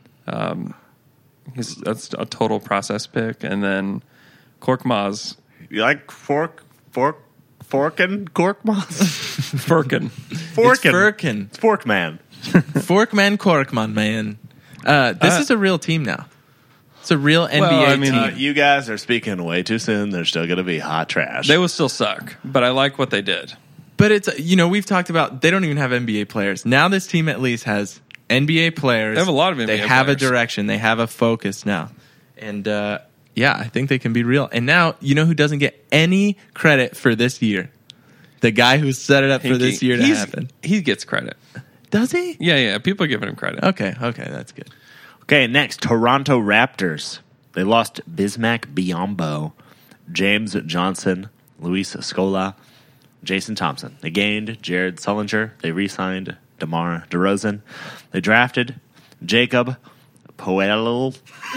That's a total process pick. And then Korkmaz. You like Furkan Korkmaz? Furkan. It's Furkan. It's Forkman. Forkman Korkman, man. This is a real team now. It's a real NBA team. You guys are speaking way too soon. They're still going to be hot trash. They will still suck, but I like what they did. But it's, we've talked about, they don't even have NBA players. Now this team at least has NBA players. They have a lot of NBA players. They have players. a direction. They have a focus now. And, I think they can be real. And now, you know who doesn't get any credit for this year? The guy who set it up for this year to happen. He gets credit. Does he? Yeah. People are giving him credit. Okay, that's good. Okay, next, Toronto Raptors. They lost Bismack Biyombo, James Johnson, Luis Scola, Jason Thompson. They gained Jared Sullinger. They re-signed DeMar DeRozan. They drafted Jacob Poeltl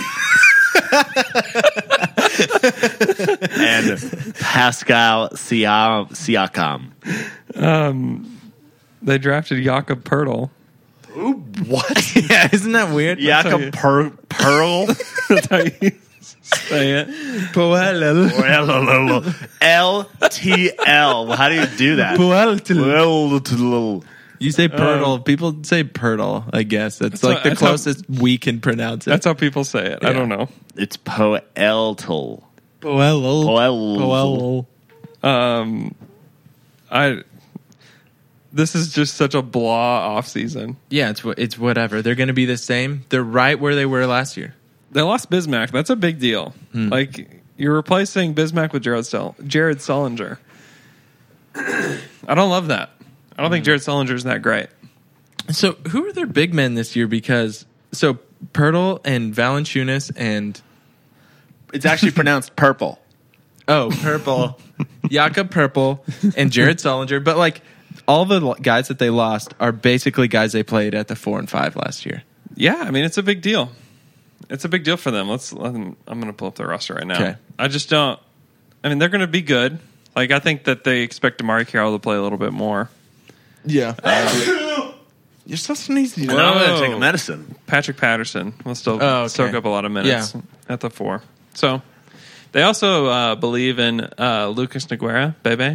and Pascal Siakam. They drafted Jakob Poeltl. Ooh, what? Yeah, isn't that weird? Jakob Pearl? That's how you say it. LTL. How do you do that? Poeltl. You say Pirtle. People say Pirtle, I guess. That's like the closest we can pronounce it. That's how people say it. I don't know. It's Poeltl. Poeltl. This is just such a blah off season. Yeah, it's whatever. They're going to be the same. They're right where they were last year. They lost Bismack. That's a big deal. Like, you're replacing Bismack with Jared Sullinger. I don't love that. I don't think Jared Sullinger is that great. So who are their big men this year? Because Pirtle and Valanciunas and it's actually pronounced purple. Oh, Purple. Jakob Purple and Jared Sullinger. But like all the guys that they lost are basically guys they played at the 4 and 5 last year. Yeah, I mean, it's a big deal. It's a big deal for them. I'm going to pull up their roster right now. Okay. I just don't. I mean, they're going to be good. Like, I think that they expect Amari Carroll to play a little bit more. Yeah. You're so sneezy. And I'm going to take a medicine. Patrick Patterson will still soak up a lot of minutes at the 4. So they also believe in Lucas Nogueira, Bebe.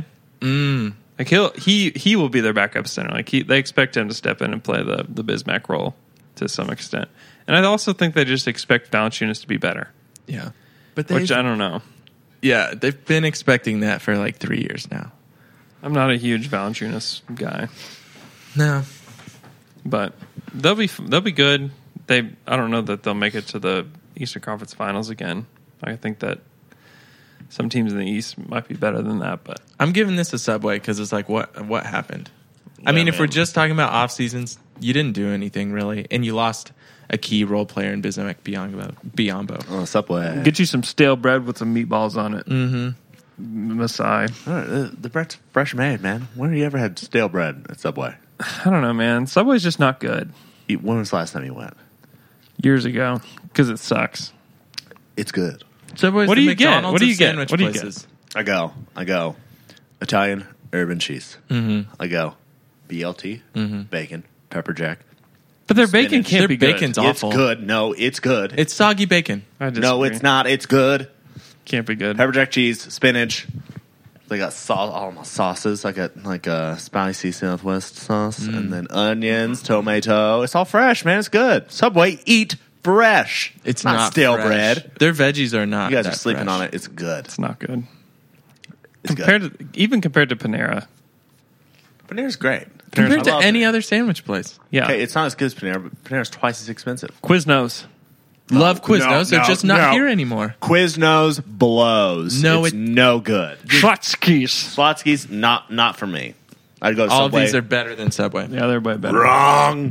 Like he will be their backup center. Like they expect him to step in and play the Bismack role. to some extent. And I also think they just expect Valanciunas to be better, Yeah. But which I don't know. Yeah, they've been expecting that for like 3 years now. I'm not a huge Valanciunas guy, No. but they'll be good. I don't know that they'll make it to the Eastern Conference Finals again. I think that some teams in the East might be better than that, but I'm giving this a Subway because it's like, what happened? I mean, if we're just talking about off seasons, you didn't do anything really, and you lost a key role player in Bismack Biyombo. Oh, Subway. get you some stale bread with some meatballs on it. Mm-hmm. Masai. The bread's fresh made, man. When have you ever had stale bread at Subway? I don't know, man. Subway's just not good. When was the last time you went? Years ago, because it sucks. It's good. Subway's What the do you get? McDonald's What do you of get? sandwich What do you places. I go. Italian urban cheese. Mm-hmm. I go. BLT, bacon, pepper jack. But their bacon Spinach. can't Their be good. bacon's awful. It's good. No, it's good. It's soggy bacon. I disagree. No, it's not. It's good. Can't be good. Pepper jack cheese, spinach. They got all my sauces. I got like a spicy Southwest sauce, and then onions, tomato. It's all fresh, man. It's good. Subway, eat fresh. It's not stale fresh. bread. Their veggies are not. You guys are that sleeping fresh. on it. It's good. It's not good. It's Compared good. to compared to Panera. Paneera's great. Compared I to love any Panera. other sandwich place. Yeah. Okay, it's not as good as Panera, but Panera's twice as expensive. Quiznos. Love Quiznos. They're no, just not no. here anymore. Quiznos blows. No, it's it- no good. Schlotzky's. Slotsky's not for me. I'd go to All Subway. of these are better than Subway. Yeah, they're way better. wrong.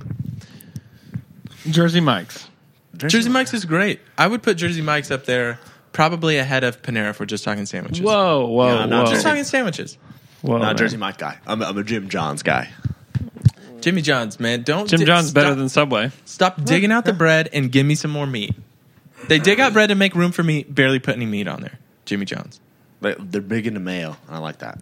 Jersey Mike's. Jersey Mike's is great. I would put Jersey Mike's up there, probably ahead of Panera if we're just talking sandwiches. Whoa, whoa, Yeah, not whoa. Just Jersey. talking sandwiches. Whoa, Not man. Jersey Mike guy. I'm a Jim John's guy. Jimmy John's, man. Don't Jim John's stop, better than Subway. Stop digging out the bread and give me some more meat. They dig out bread to make room for meat, barely put any meat on there. Jimmy John's. They're big into mayo. I like that.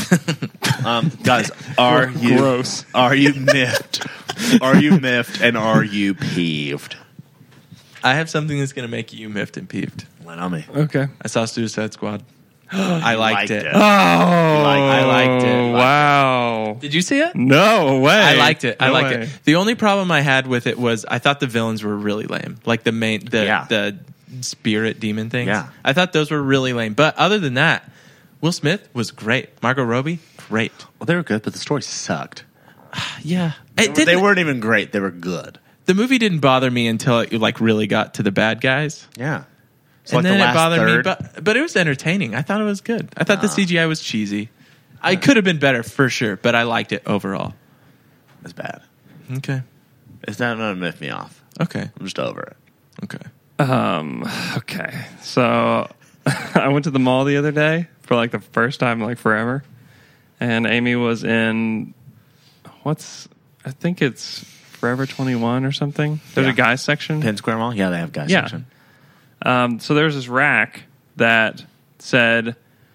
Guys, are you Gross. Are you miffed? Are you miffed and are you peeved? I have something that's going to make you miffed and peeved. Let on me. Okay. I saw Suicide Squad. I liked it. Oh, I liked it. Wow. Did you see it? No way. I liked it. I No liked way. it. The only problem I had with it was I thought the villains were really lame. Like the spirit demon things. Yeah. I thought those were really lame. But other than that, Will Smith was great. Margot Robbie, great. Well, they were good, but the story sucked. Yeah. They weren't even great. They were good. The movie didn't bother me until it like really got to the bad guys. Yeah. It's And like then the it last bothered third. me, but it was entertaining. I thought it was good. I thought the CGI was cheesy. I could have been better for sure, but I liked it overall. It's bad. Okay. It's not going to miff me off. Okay. I'm just over it. Okay. Okay. So I went to the mall the other day for like the first time like forever. And Amy was in I think it's Forever 21 or something. There's Yeah. a guys section. Penn Square Mall? Yeah, they have guys Yeah. section. So there's this rack that said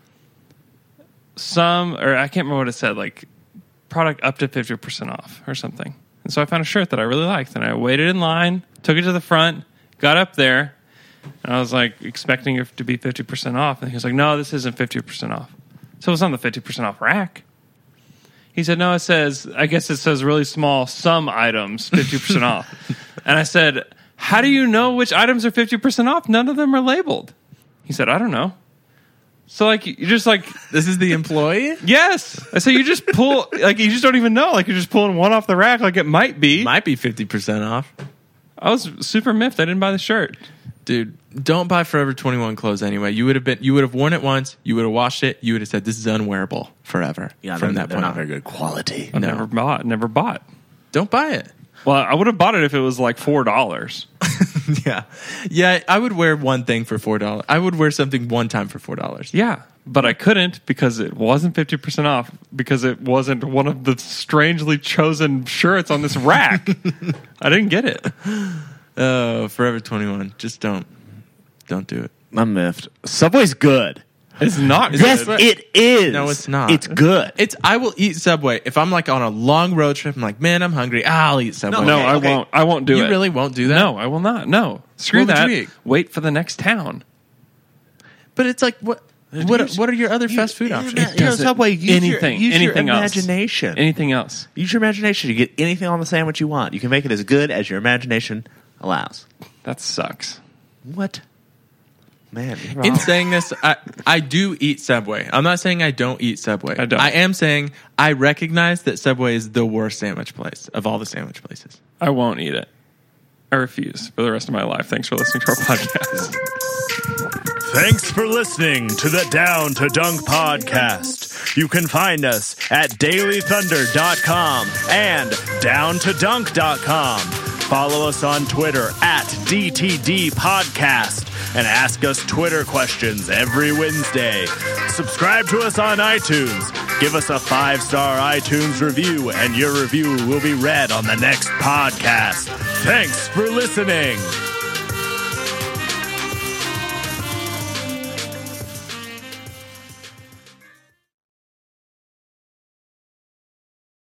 I can't remember what it said, like product up to 50% off or something. And so I found a shirt that I really liked, and I waited in line, took it to the front, got up there, and I was like expecting it to be 50% off. And he was like, no, this isn't 50% off. So it was on the 50% off rack. He said, no, I guess it says really small, some items, 50% off. And I said, how do you know which items are 50% off? None of them are labeled. He said, I don't know. So like, you just like, This is the employee? yes. I said, you just pull, like, you just don't even know. Like, you're just pulling one off the rack like it might be. Might be 50% off. I was super miffed. I didn't buy the shirt. Dude, don't buy Forever 21 clothes anyway. You would have worn it once, you would have washed it, you would have said this is unwearable forever. Yeah, from they're that point not on. very good quality. I No. never bought. Don't buy it. Well, I would have bought it if it was like $4. Yeah, I would wear one thing for $4. I would wear something one time for $4. Yeah, but I couldn't because it wasn't 50% off because it wasn't one of the strangely chosen shirts on this rack. I didn't get it. Oh, Forever 21. Just don't do it. I'm miffed. Subway's good. It's not good. Yes, it is. No, it's not. It's good. I will eat Subway if I'm like on a long road trip. I'm like, man, I'm hungry. I'll eat Subway. No, Okay, I okay. won't. I won't do it. You really won't do that? No, I will not. No. Screw What would that. you eat? Wait for the next town. But it's like what? What are your other fast food options? Subway, use anything your else. imagination. Anything else? Use your imagination. You get anything on the sandwich you want. You can make it as good as your imagination allows. That sucks. What? Man, you're In wrong. saying this, I do eat Subway. I'm not saying I don't eat Subway. I don't. I am saying I recognize that Subway is the worst sandwich place of all the sandwich places. I won't eat it. I refuse for the rest of my life. Thanks for listening to our podcast. Thanks for listening to the Down to Dunk podcast. You can find us at dailythunder.com and downtodunk.com. Follow us on Twitter at DTD Podcast and ask us Twitter questions every Wednesday. Subscribe to us on iTunes. Give us a 5-star iTunes review, and your review will be read on the next podcast. Thanks for listening.